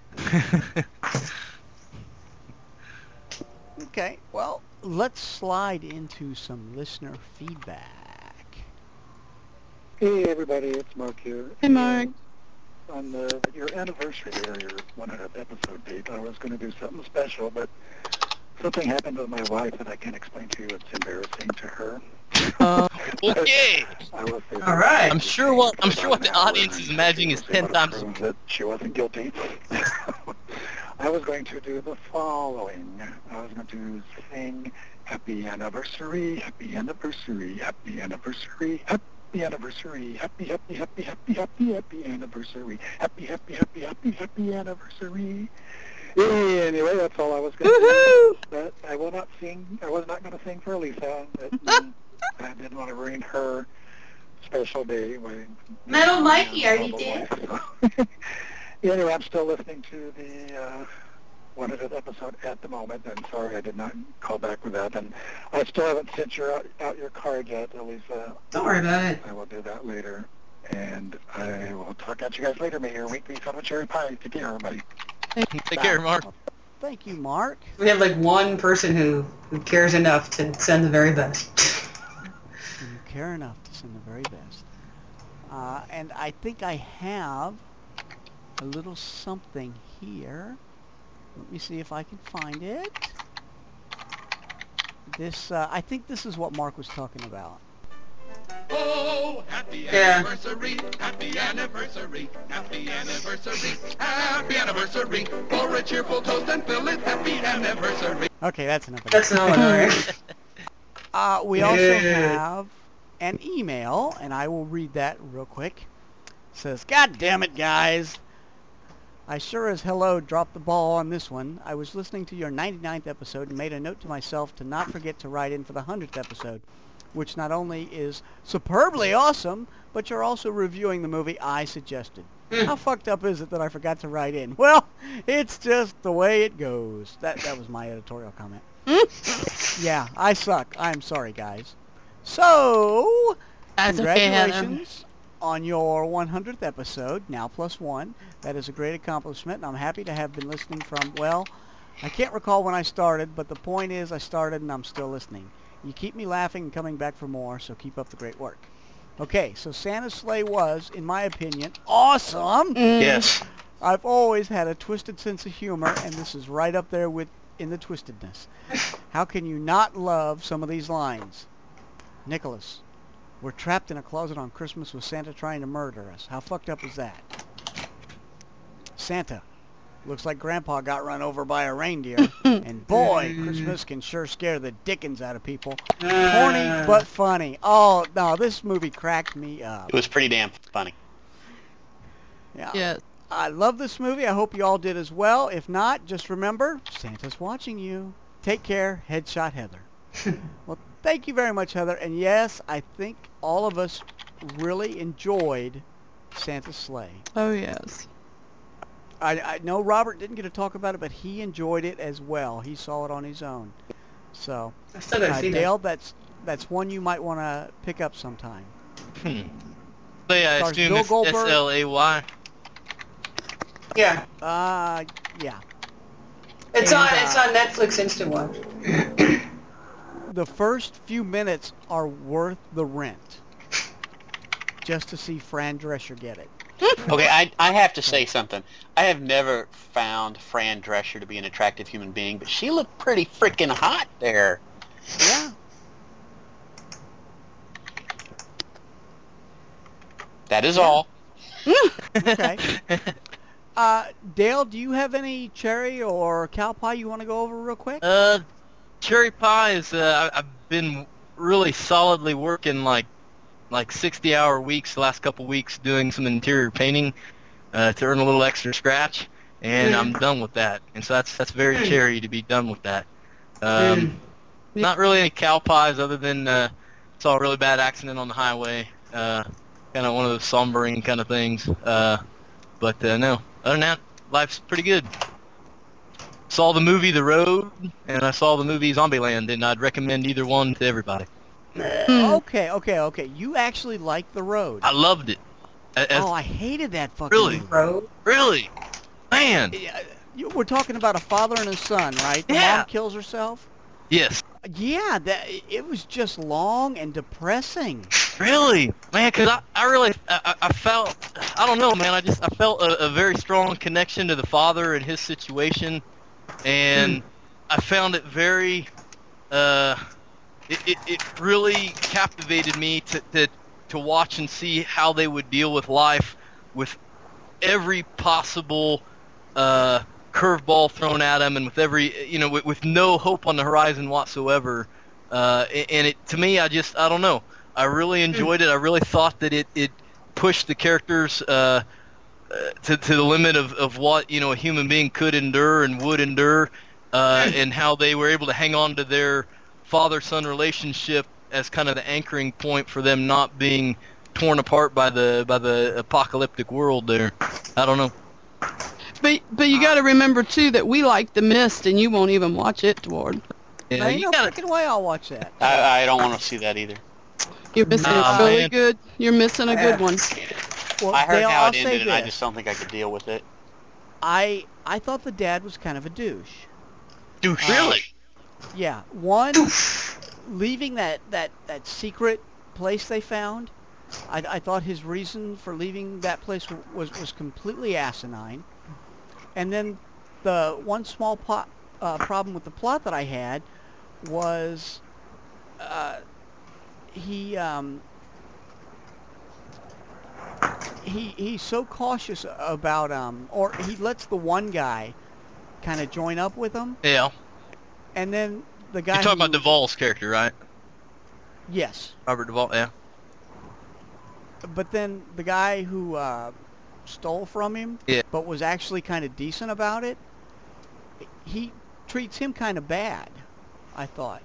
Okay, well, let's slide into some listener feedback. Hey everybody, it's Mark here. Hey, Mark. And, on the your anniversary or your one hundredth episode date, I was going to do something special, but something happened with my wife that I can't explain to you. It's embarrassing to her. Uh, okay. I will say All right. I'm sure what I'm sure what the audience is imagining is ten times. prove that she wasn't guilty. I was going to do the following. I was going to sing Happy Anniversary, Happy Anniversary, Happy Anniversary, Happy Anniversary, Happy, Happy, Happy, Happy, Happy, Happy Anniversary, Happy, Happy, Happy, Happy, Happy Anniversary. Anyway, that's all I was going to do. But I will not sing. I was not going to sing for Lisa. But, um, I didn't want to ruin her special day. My, Metal Mikey, are you there? there? So. Anyway, I'm still listening to the uh, one hundredth episode at the moment, and sorry I did not call back with that. And I still haven't sent your out, out your card yet, Lisa. Don't worry about it. I will do that later. And I will talk at you guys later. May your week be filled with cherry pie. Take care, everybody. Take care, Mark. Thank you, Mark. We have like one person who, who cares enough to send the very best. You care enough to send the very best. Uh, and I think I have a little something here. Let me see if I can find it. This, uh, I think this is what Mark was talking about. Oh, happy Yeah. anniversary, happy anniversary, happy anniversary, happy anniversary. For a cheerful toast and fill it, happy anniversary. Okay, that's enough of That's that. not one, all right. Uh, we also Yeah. have an email, and I will read that real quick. It says, God damn it, guys. I sure as hello dropped the ball on this one. I was listening to your ninety-ninth episode and made a note to myself to not forget to write in for the one hundredth episode, which not only is superbly awesome, but you're also reviewing the movie I suggested. How fucked up is it that I forgot to write in? Well, it's just the way it goes. That that was my editorial comment. Yeah, I suck. I'm sorry, guys. So, That's okay, Heather. congratulations on your one hundredth episode, now plus one. That is a great accomplishment, and I'm happy to have been listening from, well, I can't recall when I started, but the point is I started and I'm still listening. You keep me laughing and coming back for more, so keep up the great work. Okay, so Santa's Sleigh was, in my opinion, awesome. Yes. I've always had a twisted sense of humor, and this is right up there with in the twistedness. How can you not love some of these lines? Nicholas, we're trapped in a closet on Christmas with Santa trying to murder us. How fucked up is that? Santa, looks like Grandpa got run over by a reindeer. And boy, Christmas can sure scare the dickens out of people. Corny but funny. Oh, no, this movie cracked me up. It was pretty damn funny. Yeah. Yeah. I love this movie. I hope you all did as well. If not, just remember, Santa's watching you. Take care, Headshot Heather. Well, thank you very much, Heather. And yes, I think all of us really enjoyed Santa's Sleigh. Oh, yes. I, I know Robert didn't get to talk about it, but he enjoyed it as well. He saw it on his own. So, I still gotta uh, see Dale, that's that's one you might want to pick up sometime. Hmm. So yeah, I Stars assume Bill it's Goldberg. S L A Y. that. Yeah, Uh, yeah. it's And, on. uh, It's on Netflix Instant Watch. The first few minutes are worth the rent, just to see Fran Drescher get it. Okay, I, I have to say something. I have never found Fran Drescher to be an attractive human being, but she looked pretty freaking hot there. Yeah. That is Yeah. all. Okay. Uh, Dale, do you have any cherry or cow pie you want to go over real quick? Uh, cherry pie is. Uh, I- I've been really solidly working like like sixty hour weeks the last couple weeks doing some interior painting uh, to earn a little extra scratch, and Mm. I'm done with that. And so that's that's very Mm. cherry to be done with that. Um, Mm. Not really any cow pies other than uh, saw a really bad accident on the highway. Uh, kind of one of those sombering kind of things. Uh, but uh, no, other than that, life's pretty good. Saw the movie The Road, and I saw the movie Zombieland, and I'd recommend either one to everybody. Okay, okay, okay. You actually like The Road. I loved it. A- as- Oh, I hated that fucking Really? movie. Bro. really? Man. Yeah, you- We're talking about a father and a son, right? The Yeah. mom kills herself. Yes. Yeah, that it was just long and depressing. Really, man, because I, I really, I, I felt, I don't know, man, I just, I felt a, a very strong connection to the father and his situation, and mm. I found it very, uh, it, it, it really captivated me to, to, to watch and see how they would deal with life with every possible, uh, curveball thrown at them, and with every, you know, with, with no hope on the horizon whatsoever, uh, and it, to me, I just, I don't know. I really enjoyed it. I really thought that it, it pushed the characters uh, uh, to to the limit of, of what, you know, a human being could endure and would endure, uh, and how they were able to hang on to their father-son relationship as kind of the anchoring point for them not being torn apart by the by the apocalyptic world there. I don't know. But but you got to remember too that we like The Mist, and you won't even watch it, Dward. Yeah, ain't no freaking way I'll watch that. I, I don't want to see that either. You're missing Nah, a really man. good. You're missing a good one. Well, I heard Dale, how I'll it say ended, and I this. just don't think I could deal with it. I I thought the dad was kind of a douche. Douche. Uh, Really? Yeah, one leaving that, that, that secret place they found. I, I thought his reason for leaving that place w- was was completely asinine. And then the one small po- uh, problem with the plot that I had was uh, he um, he he's so cautious about um, or he lets the one guy kind of join up with him, Yeah. and then the guy. You're talking who, about Duvall's character, right? Yes. Robert Duvall. Yeah. But then the guy who uh, stole from him, Yeah. but was actually kind of decent about it, he treats him kind of bad, I thought.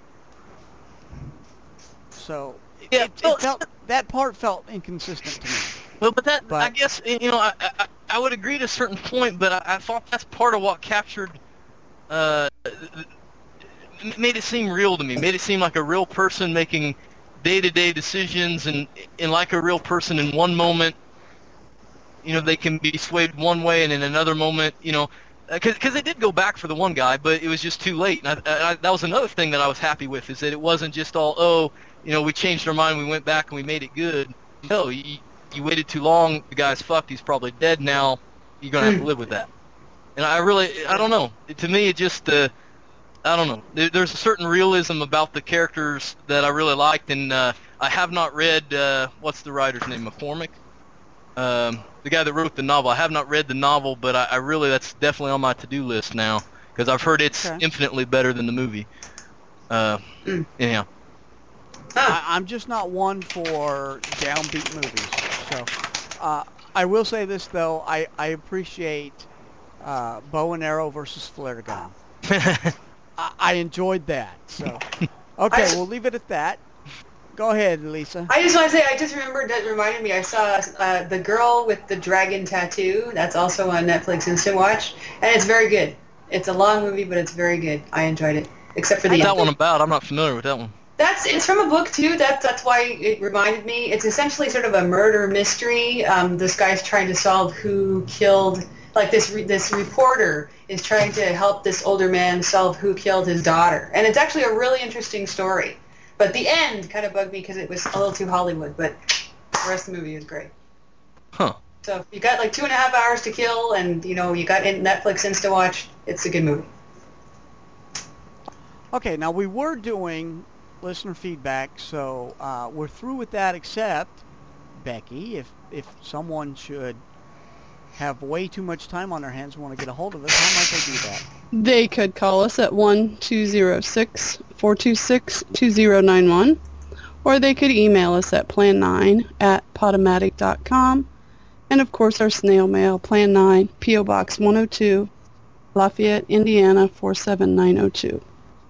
So Yeah, it, well- it felt that part felt inconsistent to me. Well, but that, But- I guess, you know, I, I, I would agree to a certain point, but I, I thought that's part of what captured, uh, made it seem real to me, made it seem like a real person making day-to-day decisions, and, and like a real person in one moment, you know, they can be swayed one way, and in another moment, you know, because they did go back for the one guy, but it was just too late. And I, I, that was another thing that I was happy with, is that it wasn't just all, oh, you know, we changed our mind, we went back, and we made it good. No, you, you waited too long, the guy's fucked, he's probably dead now, you're going to have to live with that. And I really, I don't know. To me, it just, uh, I don't know. There, there's a certain realism about the characters that I really liked, and uh, I have not read, uh, what's the writer's name, McCormick? Um, the guy that wrote the novel. I have not read the novel, but I, I really, that's definitely on my to-do list now, because I've heard it's Okay. infinitely better than the movie. Uh, Mm. yeah. I, I'm just not one for downbeat movies. So uh, I will say this, though. I, I appreciate uh, bow and arrow versus flare gun. I, I enjoyed that. So okay, I- we'll leave it at that. Go ahead, Lisa. I just want to say, I just remembered, that reminded me, I saw uh, The Girl with the Dragon Tattoo. That's also on Netflix Instant Watch, and it's very good. It's a long movie, but it's very good. I enjoyed it, except for the What's that end. one about? I'm not familiar with that one. That's it's from a book too. That that's why it reminded me. It's essentially sort of a murder mystery. Um, this guy's trying to solve who killed. Like this re- this reporter is trying to help this older man solve who killed his daughter, and it's actually a really interesting story. But the end kind of bugged me because it was a little too Hollywood. But the rest of the movie was great. Huh. So if you got like two and a half hours to kill, and you know you got in Netflix Insta Watch, it's a good movie. Okay, now we were doing listener feedback, so uh, we're through with that. Except Becky, if if someone should have way too much time on their hands and want to get a hold of us, how might they do that? They could call us at one two zero six, four two six, two zero nine one, or they could email us at plan nine at podomatic dot com, and of course our snail mail, Plan nine, P O Box one oh two, Lafayette, Indiana four seven nine oh two.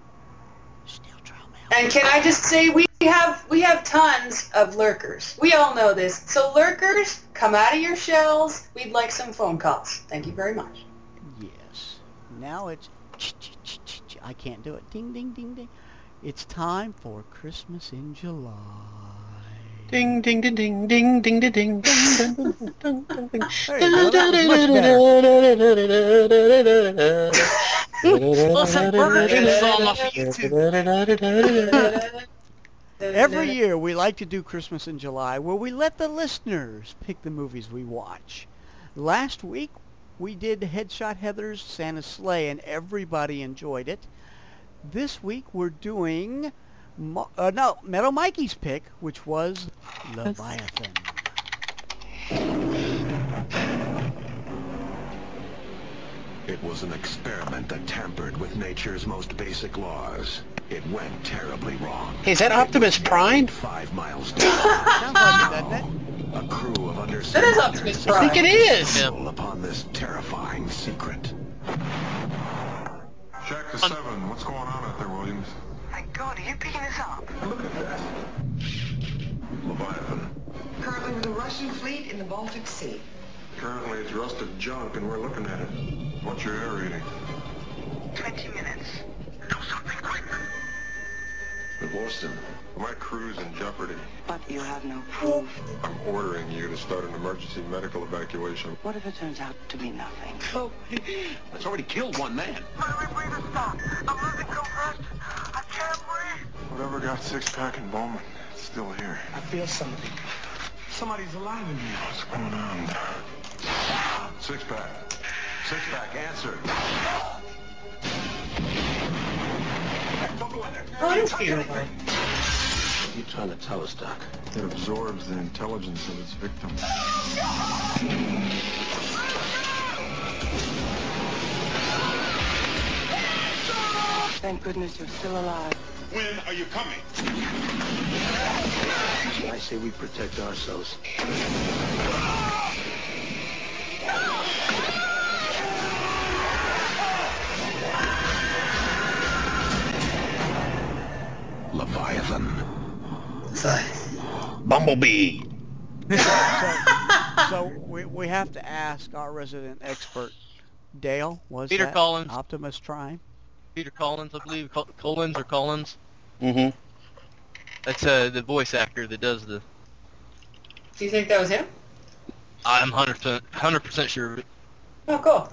And can I just say, we have we have tons of lurkers. We all know this. So lurkers, come out of your shells. We'd like some phone calls. Thank you very much. Yes. Now it's... I can't do it. Ding, ding, ding, ding. It's time for Christmas in July. Ding ding ding ding ding ding ding ding ding ding ding ding ding. There you go. That was much better. Listen, we're making a song off of YouTube. Every year we like to do Christmas in July, where we let the listeners pick the movies we watch. Last week we did Headshot Heather's Santa's Sleigh, and everybody enjoyed it. This week we're doing uh, no Metal Mikey's pick, which was Leviathan. It was an experiment that tampered with nature's most basic laws. It went terribly wrong. Hey, is that Optimus Prime? Five miles down. Sounds like it, doesn't it? A crew of undersea. That is Optimus Prime. I think it is. stumbled upon this terrifying secret. Jack to seven. What's going on out there, Williams? Thank God, are you picking this up? Look at that. Leviathan. Currently with the Russian fleet in the Baltic Sea. Currently it's rusted junk and we're looking at it. What's your air rating? Twenty minutes. Do something quick. We've lost him. My crew's in jeopardy. But you have no proof. I'm ordering you to start an emergency medical evacuation. What if it turns out to be nothing? Oh, it's already killed one man. My rebreather stopped. I'm losing compressed. I can't breathe. Whatever got Six-Pack and Bowman, it's still here. I feel something. Somebody's alive in here. What's going on? Six-Pack. Six-Pack, answer. Don't go in there. Oh, it's beautiful. What are you trying to tell us, Doc? It absorbs the intelligence of its victim. Thank goodness you're still alive. When are you coming? I say we protect ourselves. Leviathan. Bumblebee. So, so we, we have to ask our resident expert, Dale, was Peter that Collins. Optimus Prime? Peter Collins, I believe. Col- Collins or Collins. Mm-hmm. That's uh, the voice actor that does the... Do you think that was him? I'm one hundred percent, one hundred percent sure of it. Oh, cool.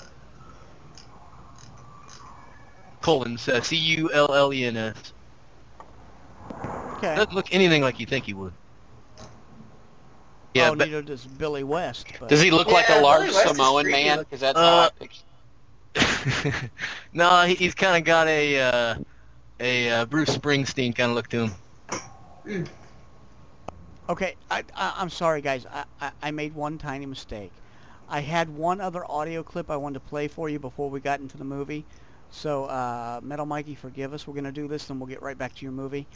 Collins, uh, C U L L E N S. Okay. Doesn't look anything like you think he would. Yeah, oh, but neither does Billy West. But... Does he look like Yeah, a large Billy West is Samoan creepy man? looking. Because that's Uh, how I no, he, he's kind of got a uh, a uh, Bruce Springsteen kind of look to him. Mm. Okay, I, I, I'm sorry, guys. I, I, I made one tiny mistake. I had one other audio clip I wanted to play for you before we got into the movie. So, uh, Metal Mikey, forgive us. We're going to do this, then we'll get right back to your movie.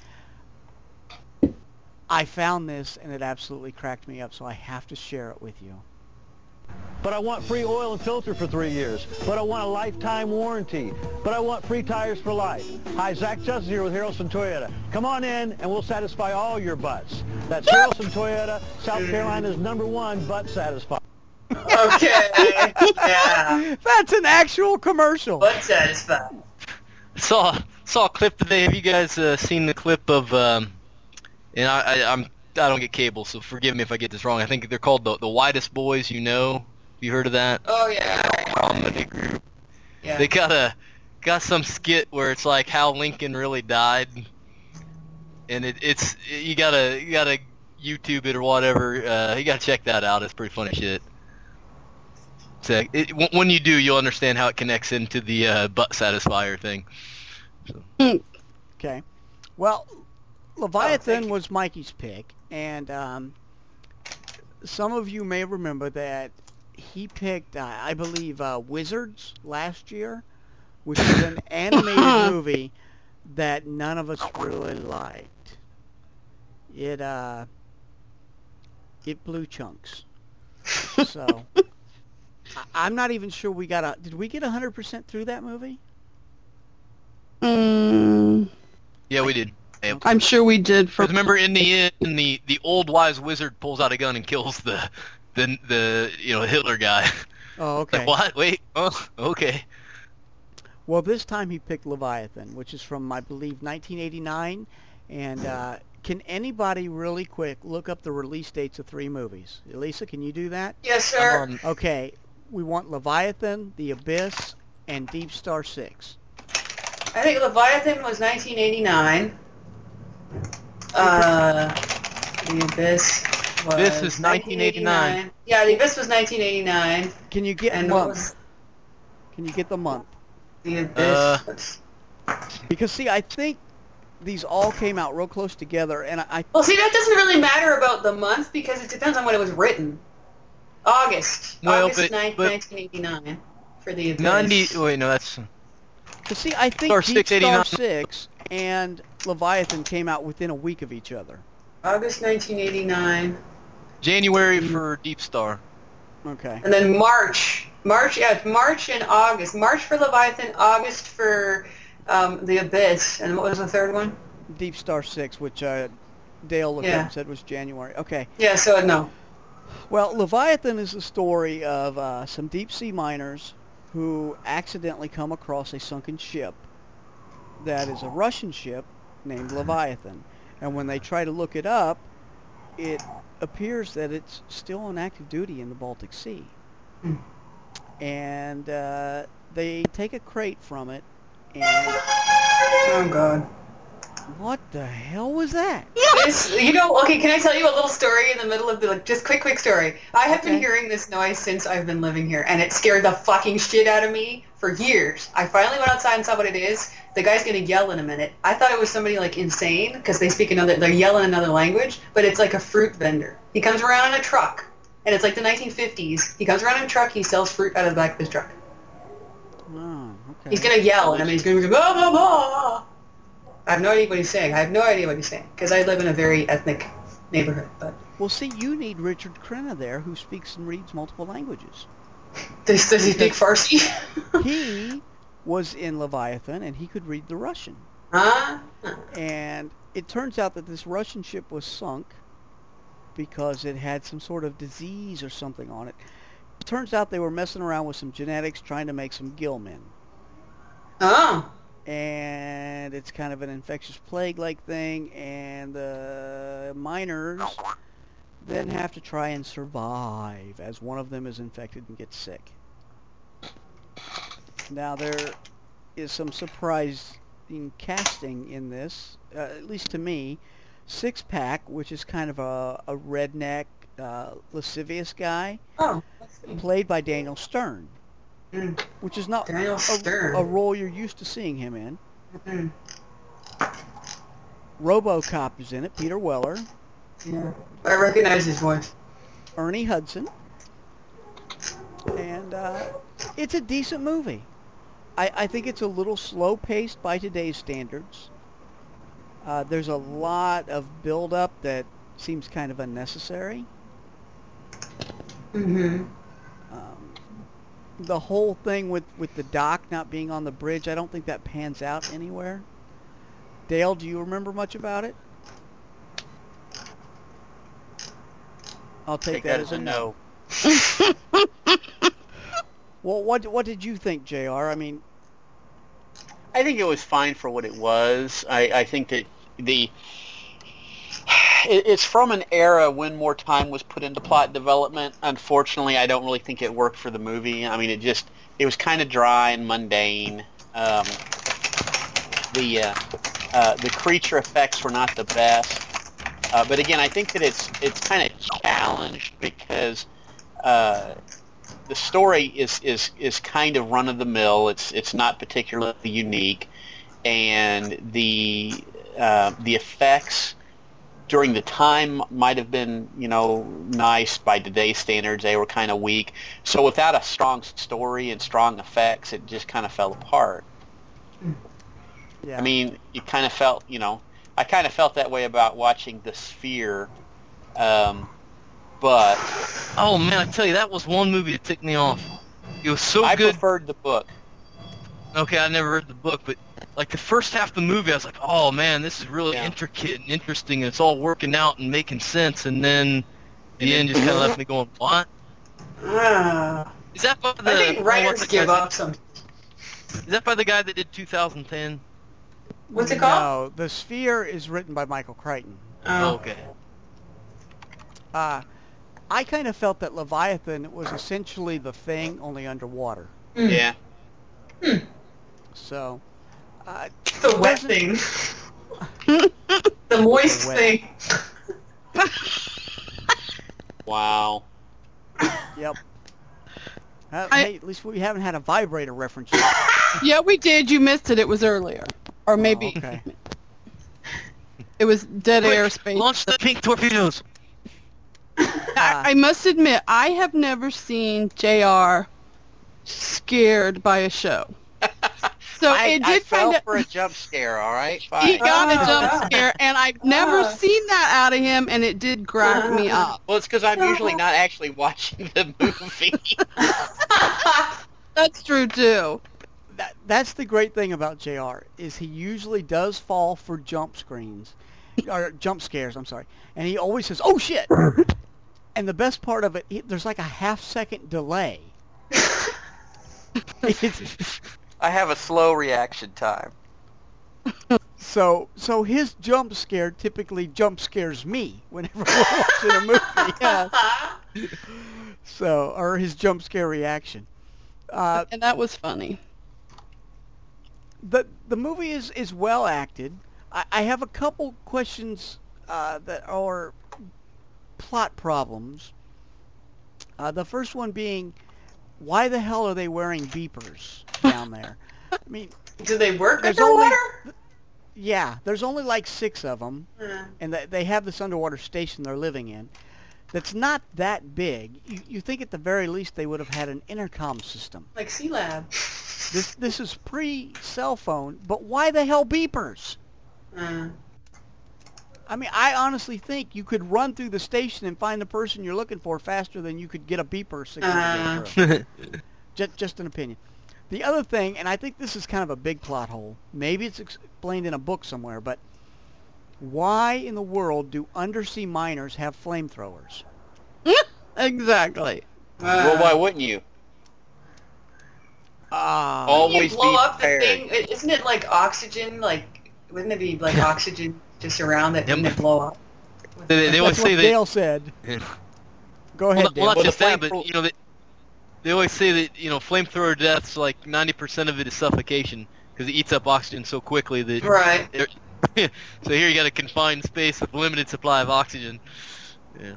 I found this, and it absolutely cracked me up, so I have to share it with you. But I want free oil and filter for three years. But I want a lifetime warranty. But I want free tires for life. Hi, Zach Justice here with Harrelson Toyota. Come on in and we'll satisfy all your butts. That's Harrelson Toyota, South Carolina's number one butt satisfier. Okay. Yeah. That's an actual commercial. Butt satisfied. Saw saw a clip today. Have you guys uh, seen the clip of? Um, and I, I I'm I don't get cable, so forgive me if I get this wrong. I think they're called the the Whitest Boys You Know. Have you heard of that? Oh yeah. Comedy group. Yeah. They got a got some skit where it's like how Lincoln really died, and it, it's you gotta you gotta YouTube it or whatever. Uh, you gotta check that out. It's pretty funny shit. So it, when you do, you'll understand how it connects into the uh, butt satisfier thing. So. Okay. Well, Leviathan oh, was Mikey's pick, and um, some of you may remember that he picked, uh, I believe, uh, Wizards last year, which is an animated movie that none of us really liked. It uh, it blew chunks. So I- I'm not even sure we got a. Did we get one hundred percent through that movie? Mm, Yeah, we did. Yeah. I'm sure we did. For remember, in the end, the the old wise wizard pulls out a gun and kills the the the you know Hitler guy. Oh, okay. Like, what? Wait. Oh, okay. Well, this time he picked Leviathan, which is from, I believe, nineteen eighty-nine. And uh, can anybody really quick look up the release dates of three movies? Elisa, can you do that? Yes, sir. Um, Okay. We want Leviathan, The Abyss, and Deep Star Six. I think Leviathan was nineteen eighty-nine. Uh, The Abyss was This is nineteen eighty-nine. Yeah, The Abyss was nineteen eighty-nine. Can you get And what month? was Can you get the month? The Abyss? Uh, Because see, I think these all came out real close together, and I, I Well, see, that doesn't really matter about the month because it depends on when it was written. August. Well, August but- ninth, but- nineteen eighty-nine for The Abyss. ninety. Wait, no, that's. to see, I think Star Deep six Star eighty-nine. six and Leviathan came out within a week of each other. August nineteen eighty-nine. January for Deep Star. Okay. And then March. March, yeah, it's March and August. March for Leviathan, August for um, The Abyss. And what was the third one? Deep Star six, which uh, Dale looked Yeah. up and said was January. Okay. Yeah, so no. Well, Leviathan is the story of uh, some deep sea miners who accidentally come across a sunken ship that is a Russian ship named Leviathan. And when they try to look it up, it appears that it's still on active duty in the Baltic Sea. Hmm. And uh, they take a crate from it, and Oh, God. what the hell was that? This, you know, okay, can I tell you a little story in the middle of the, like, just quick, quick story. I have been Okay. hearing this noise since I've been living here, and it scared the fucking shit out of me for years. I finally went outside and saw what it is. The guy's gonna yell in a minute. I thought it was somebody, like, insane, because they speak another, they're yelling another language, but it's like a fruit vendor. He comes around in a truck, and it's like the nineteen fifties. He comes around in a truck, he sells fruit out of the back of his truck. Oh, okay. He's gonna yell, and I mean, he's gonna go, blah, blah, blah. I have no idea what he's saying. I have no idea what he's saying, because I live in a very ethnic neighborhood, but... Well, see, you need Richard Crenna there, who speaks and reads multiple languages. Does, does he speak Farsi? He was in Leviathan, and he could read the Russian. Huh? And it turns out that this Russian ship was sunk because it had some sort of disease or something on it. It turns out they were messing around with some genetics trying to make some gillmen. Oh. And it's kind of an infectious plague-like thing, and the miners then have to try and survive as one of them is infected and gets sick. Now, there is some surprising casting in this, uh, at least to me. Six Pack, which is kind of a, a redneck, uh, lascivious guy, Oh. played by Daniel Stern, Mm. which is not Daniel a, Stern. a role you're used to seeing him in. Mm. RoboCop is in it, Peter Weller, Yeah. I recognize his voice. Ernie Hudson, and uh, it's a decent movie. I, I think it's a little slow-paced by today's standards. Uh, there's a lot of build-up that seems kind of unnecessary. Mm-hmm. Um, the whole thing with, with the dock not being on the bridge, I don't think that pans out anywhere. Dale, do you remember much about it? I'll take, Take that, that as as a a no. Well, what what did you think, J R? I mean, I think it was fine for what it was. I, I think that the it, it's from an era when more time was put into plot development. Unfortunately, I don't really think it worked for the movie. I mean, it just it was kind of dry and mundane. Um, the uh, uh, the creature effects were not the best. Uh, but again, I think that it's it's kind of challenged because uh, the story is, is, is kind of run of the mill. It's it's not particularly unique, and the uh, the effects during the time might have been, you know, nice by today's standards. They were kind of weak. So without a strong story and strong effects, it just kind of fell apart. yeah. I mean, you kind of felt, you know, I kind of felt that way about watching The Sphere, um, but Oh man, I tell you, that was one movie that ticked me off. It was so I good. preferred the book. Okay, I never read the book, but like the first half of the movie, I was like, oh man, this is really Yeah. intricate and interesting, and it's all working out and making sense. And then the end just kind of left me going, what? Ah. Is that by the? I think oh, writers what's the give guy's- up some. Is that by the guy that did two thousand ten? What's it called? No, The Sphere is written by Michael Crichton. Oh. Okay. Uh, I kind of felt that Leviathan was essentially The Thing, only underwater. Mm. Yeah. So, uh, The wet wasn't- thing. The moist Wet. thing. Wow. Yep. Uh, I- hey, at least we haven't had a vibrator reference yet. Yeah, we did. You missed it. It was earlier. Or maybe Oh, okay. it was dead Quick, air space. Launch the pink torpedoes. I, I must admit, I have never seen J R scared by a show. So I, it I did fell kind of. for a jump scare, all right? He Fine. got a Ah. jump scare, and I've never Ah. seen that out of him, and it did crack me up. Well, it's because I'm usually not actually watching the movie. That's true too. That, that's the great thing about J R is he usually does fall for jump screens, or jump scares. I'm sorry, and he always says, "Oh shit!" And the best part of it, he, there's like a half second delay. It's, I have a slow reaction time. so so his jump scare typically jump scares me whenever we're watching a movie. Yeah. So or his jump scare reaction. Uh, And that was funny. the the movie is is well acted. I, I have a couple questions uh, that are plot problems. Uh, the first one being, why the hell are they wearing beepers down there? I mean, Do they work there's underwater? only yeah, there's only like six of them, Uh, and they, they have this underwater station they're living in. That's not that big. You, you think at the very least they would have had an intercom system. like Sea Lab. This this is pre-cell phone, but why the hell beepers? Uh, I mean, I honestly think you could run through the station and find the person you're looking for faster than you could get a beeper signal Uh. to get through. Just, just an opinion. The other thing, and I think this is kind of a big plot hole, maybe it's explained in a book somewhere, but why in the world do undersea miners have flamethrowers? Exactly. Well, why wouldn't you? Ah, When Always you blow be up the prepared. thing, i- isn't it like oxygen? Like, wouldn't it be like oxygen just around that wouldn't it blow up? They, they always that's what say that. Dale said. Yeah. Go ahead, Well, Dale. well, not Well, the just that, but flamethrower- you know, they, they always say that you know flamethrower deaths like ninety percent of it is suffocation because it eats up oxygen so quickly that. Right. it- so here you got a confined space with limited supply of oxygen. Yeah.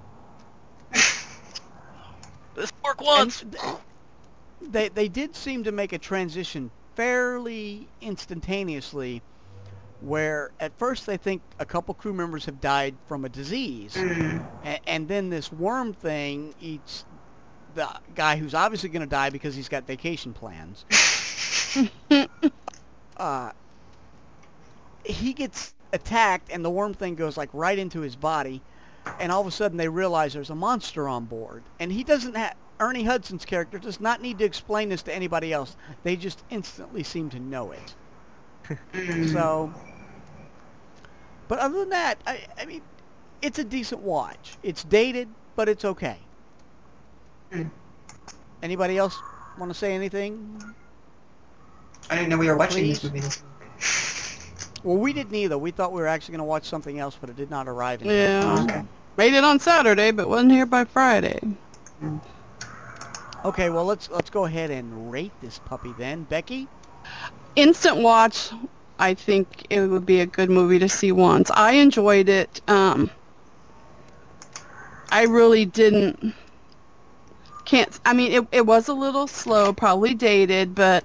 This work once. And th- they they did seem to make a transition fairly instantaneously, where at first they think a couple crew members have died from a disease, Mm. and, and then this worm thing eats the guy who's obviously going to die because he's got vacation plans. uh, he gets attacked, and the worm thing goes like right into his body, and all of a sudden they realize there's a monster on board, and he doesn't have. Ernie Hudson's character does not need to explain this to anybody else. They just instantly seem to know it. Mm. So, but other than that, I, I mean, it's a decent watch. It's dated, but it's okay. Mm. Anybody else want to say anything? I didn't know we were watching Please? this movie. This Well, we didn't either. We thought we were actually going to watch something else, but it did not arrive in Yeah. time. Okay. Made it on Saturday, but wasn't here by Friday. Okay, well, let's let's go ahead and rate this puppy then. Becky? Instant watch, I think it would be a good movie to see once. I enjoyed it. Um, I really didn't. Can't. I mean, it it was a little slow, probably dated, but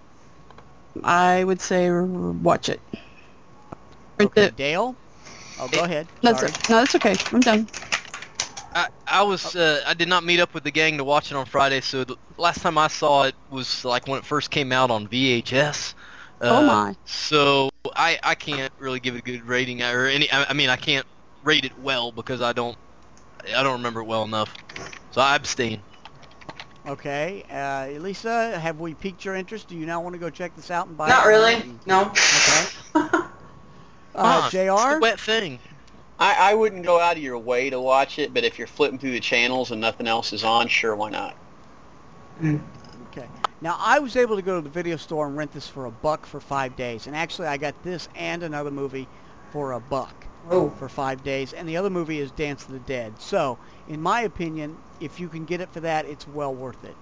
I would say watch it. Okay, It- Dale? Oh, go ahead. That's Sorry. it. No, that's okay. I'm done. I, I was uh, I did not meet up with the gang to watch it on Friday, so the last time I saw it was like when it first came out on V H S. Uh, Oh, my. So I I can't really give it a good rating or any. I, I mean I can't rate it well because I don't I don't remember it well enough. So I abstain. Okay, uh, Elisa, have we piqued your interest? Do you now want to go check this out and buy Not it? really. No. Okay. Uh, Huh, J It's R? the wet thing. I, I wouldn't go out of your way to watch it, but if you're flipping through the channels and nothing else is on, sure, why not? Mm. Okay. Now, I was able to go to the video store and rent this for a buck for five days. And actually, I got this and another movie for a buck Oh. for five days. And the other movie is Dance of the Dead. So, in my opinion, if you can get it for that, it's well worth it.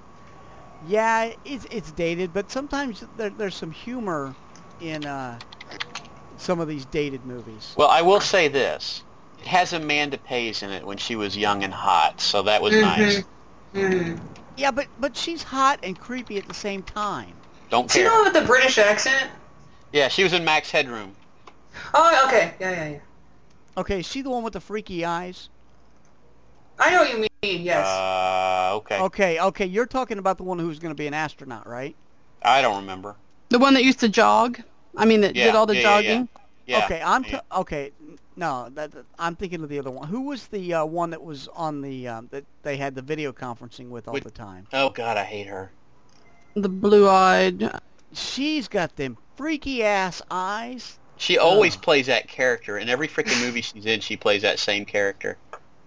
Yeah, it's, it's dated, but sometimes there, there's some humor in uh, some of these dated movies. Well, I will say this. It has Amanda Pays in it when she was young and hot, so that was Mhm. nice. Mm. Yeah, but but she's hot and creepy at the same time. Don't Do you care. know with the British accent? Yeah, she was in Max Headroom. Oh, okay. Yeah, yeah, yeah. Okay, is she the one with the freaky eyes? I know what you mean, yes. Uh, okay. Okay, okay, you're talking about the one who's going to be an astronaut, right? I don't remember. The one that used to jog? I mean, that Yeah, did all the yeah, yeah, yeah. jogging? Yeah. Okay, I'm yeah. t- okay. No, that, that- I'm thinking of the other one. Who was the uh, one that was on the um, that they had the video conferencing with all With- the time? Oh God, I hate her. The blue-eyed. She's got them freaky ass eyes. She always Ugh. plays that character. In every freaking movie she's in, she plays that same character.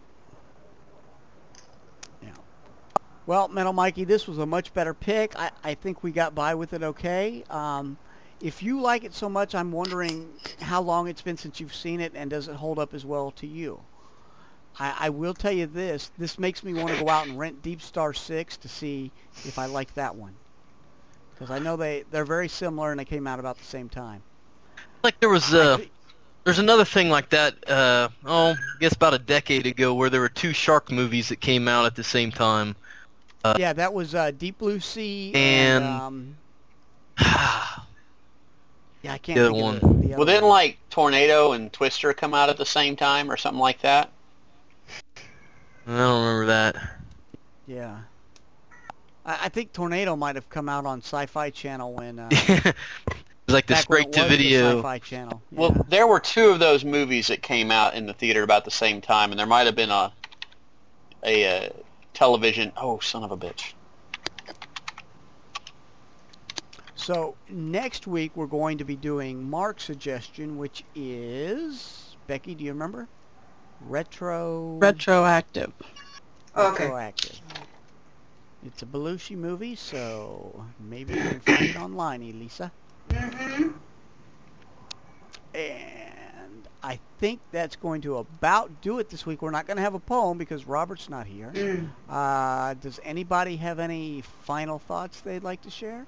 Well, Metal Mikey, this was a much better pick. I, I think we got by with it okay. Um, if you like it so much, I'm wondering how long it's been since you've seen it, and does it hold up as well to you? I, I will tell you this. This makes me want to go out and rent Deep Star six to see if I like that one. Because I know they, they're very similar, and they came out about the same time. Like there was uh, there's another thing like that. Uh, oh, I guess about a decade ago, where there were two shark movies that came out at the same time. Uh, Yeah, that was uh, Deep Blue Sea And- and... um, yeah, I can't The other think one. of the, the Well, other didn't one. like Tornado and Twister come out at the same time or something like that? I don't remember that. Yeah. I, I think Tornado might have come out on Sci-Fi Channel when... Uh, It was like the back when it straight to was the video. Sci-Fi Channel. Yeah. Well, there were two of those movies that came out in the theater about the same time, and there might have been a a uh, television. Oh, son of a bitch! So next week we're going to be doing Mark's suggestion, which is... Becky, do you remember? Retro... Retroactive. Okay. Retroactive. It's a Belushi movie, so maybe you can find it online, Elisa. Mm-hmm. And I think that's going to about do it this week. We're not going to have a poem because Robert's not here. Mm. Uh, does anybody have any final thoughts they'd like to share?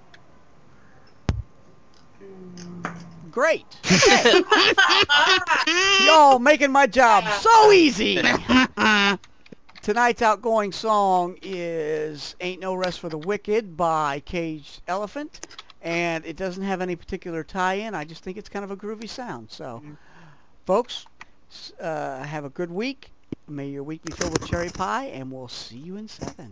Great. Okay. Y'all making my job so easy. Tonight's outgoing song is Ain't No Rest for the Wicked by Caged Elephant. And it doesn't have any particular tie-in. I just think it's kind of a groovy sound. So, folks, s- uh, have a good week. May your week be filled with cherry pie, and we'll see you in seven.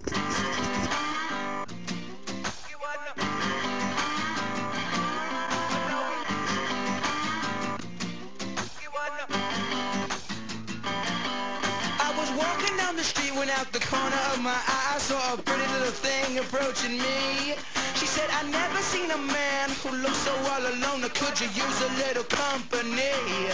I was walking down the street when out the corner of my eye I saw a pretty little thing approaching me. She said, I never seen a man who looks so all alone. Or could you use a little company?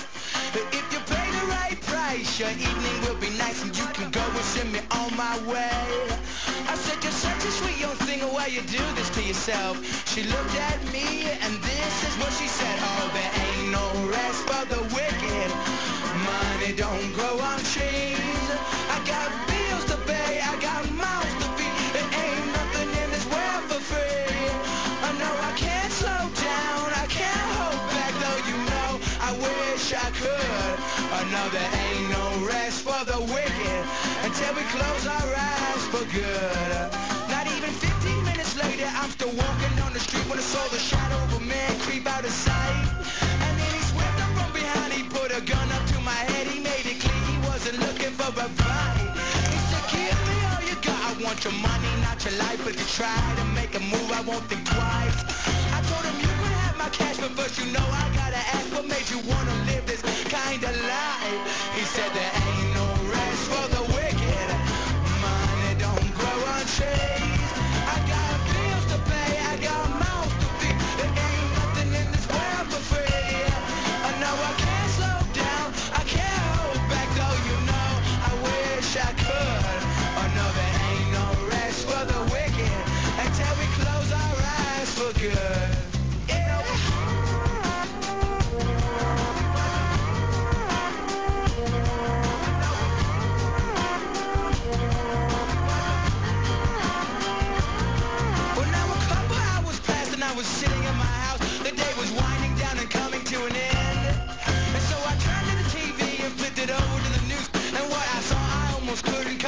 If you pay the right price, your evening will be nice and you can go and send me on my way. I said, you're such a sweet young thing, why you do this to yourself? She looked at me and this is what she said. Oh, there ain't no rest for the wicked. Money don't grow on trees. I got bills to pay, I got mouths to feed. There ain't nothing in this world for free. I know I can't slow down, I can't hold back, though you know I wish I could. I know there ain't no rest for the wicked until we close our eyes for good. Not even fifteen minutes later, I'm still walking on the street when I saw the shadow of a man creep out of sight. And then he swept up from behind, he put a gun up to my head, he made it clear he wasn't looking for a fight. He said, give me all you got, I want your money, not your life, but if you try to make a move, I won't think twice. I told him you could have my cash, but first you know I gotta ask, what made you wanna live this kind of life? He said there ain't no rest for the wicked. Money don't grow on trees. I got bills to pay, I got mouths to feed. There ain't nothing in this world for free. I know I can't slow down, I can't hold back, though you know I wish I could. I know there ain't no rest for the wicked until we close our eyes for good. Well, now a couple hours passed and I was sitting in my house. The day was winding down and coming to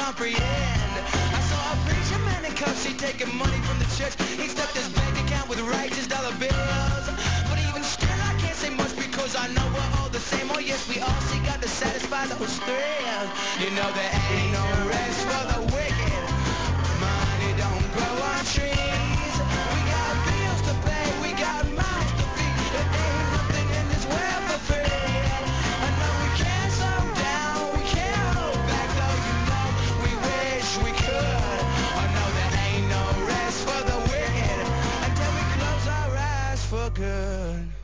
comprehend. I saw a preacher man in cuffs, he taking money from the church. He stuffed his bank account with righteous dollar bills. But even still, I can't say much because I know we're all the same. Oh yes, we all seek out to satisfy those thrills. You know there ain't no rest for the wicked. Money don't grow on trees. We got bills to pay, we got mouths to feed. There ain't nothing in this world for free. I know we can't slow down, we can't hold back, though you know we wish we could. I know there ain't no rest for the wicked until we close our eyes for good.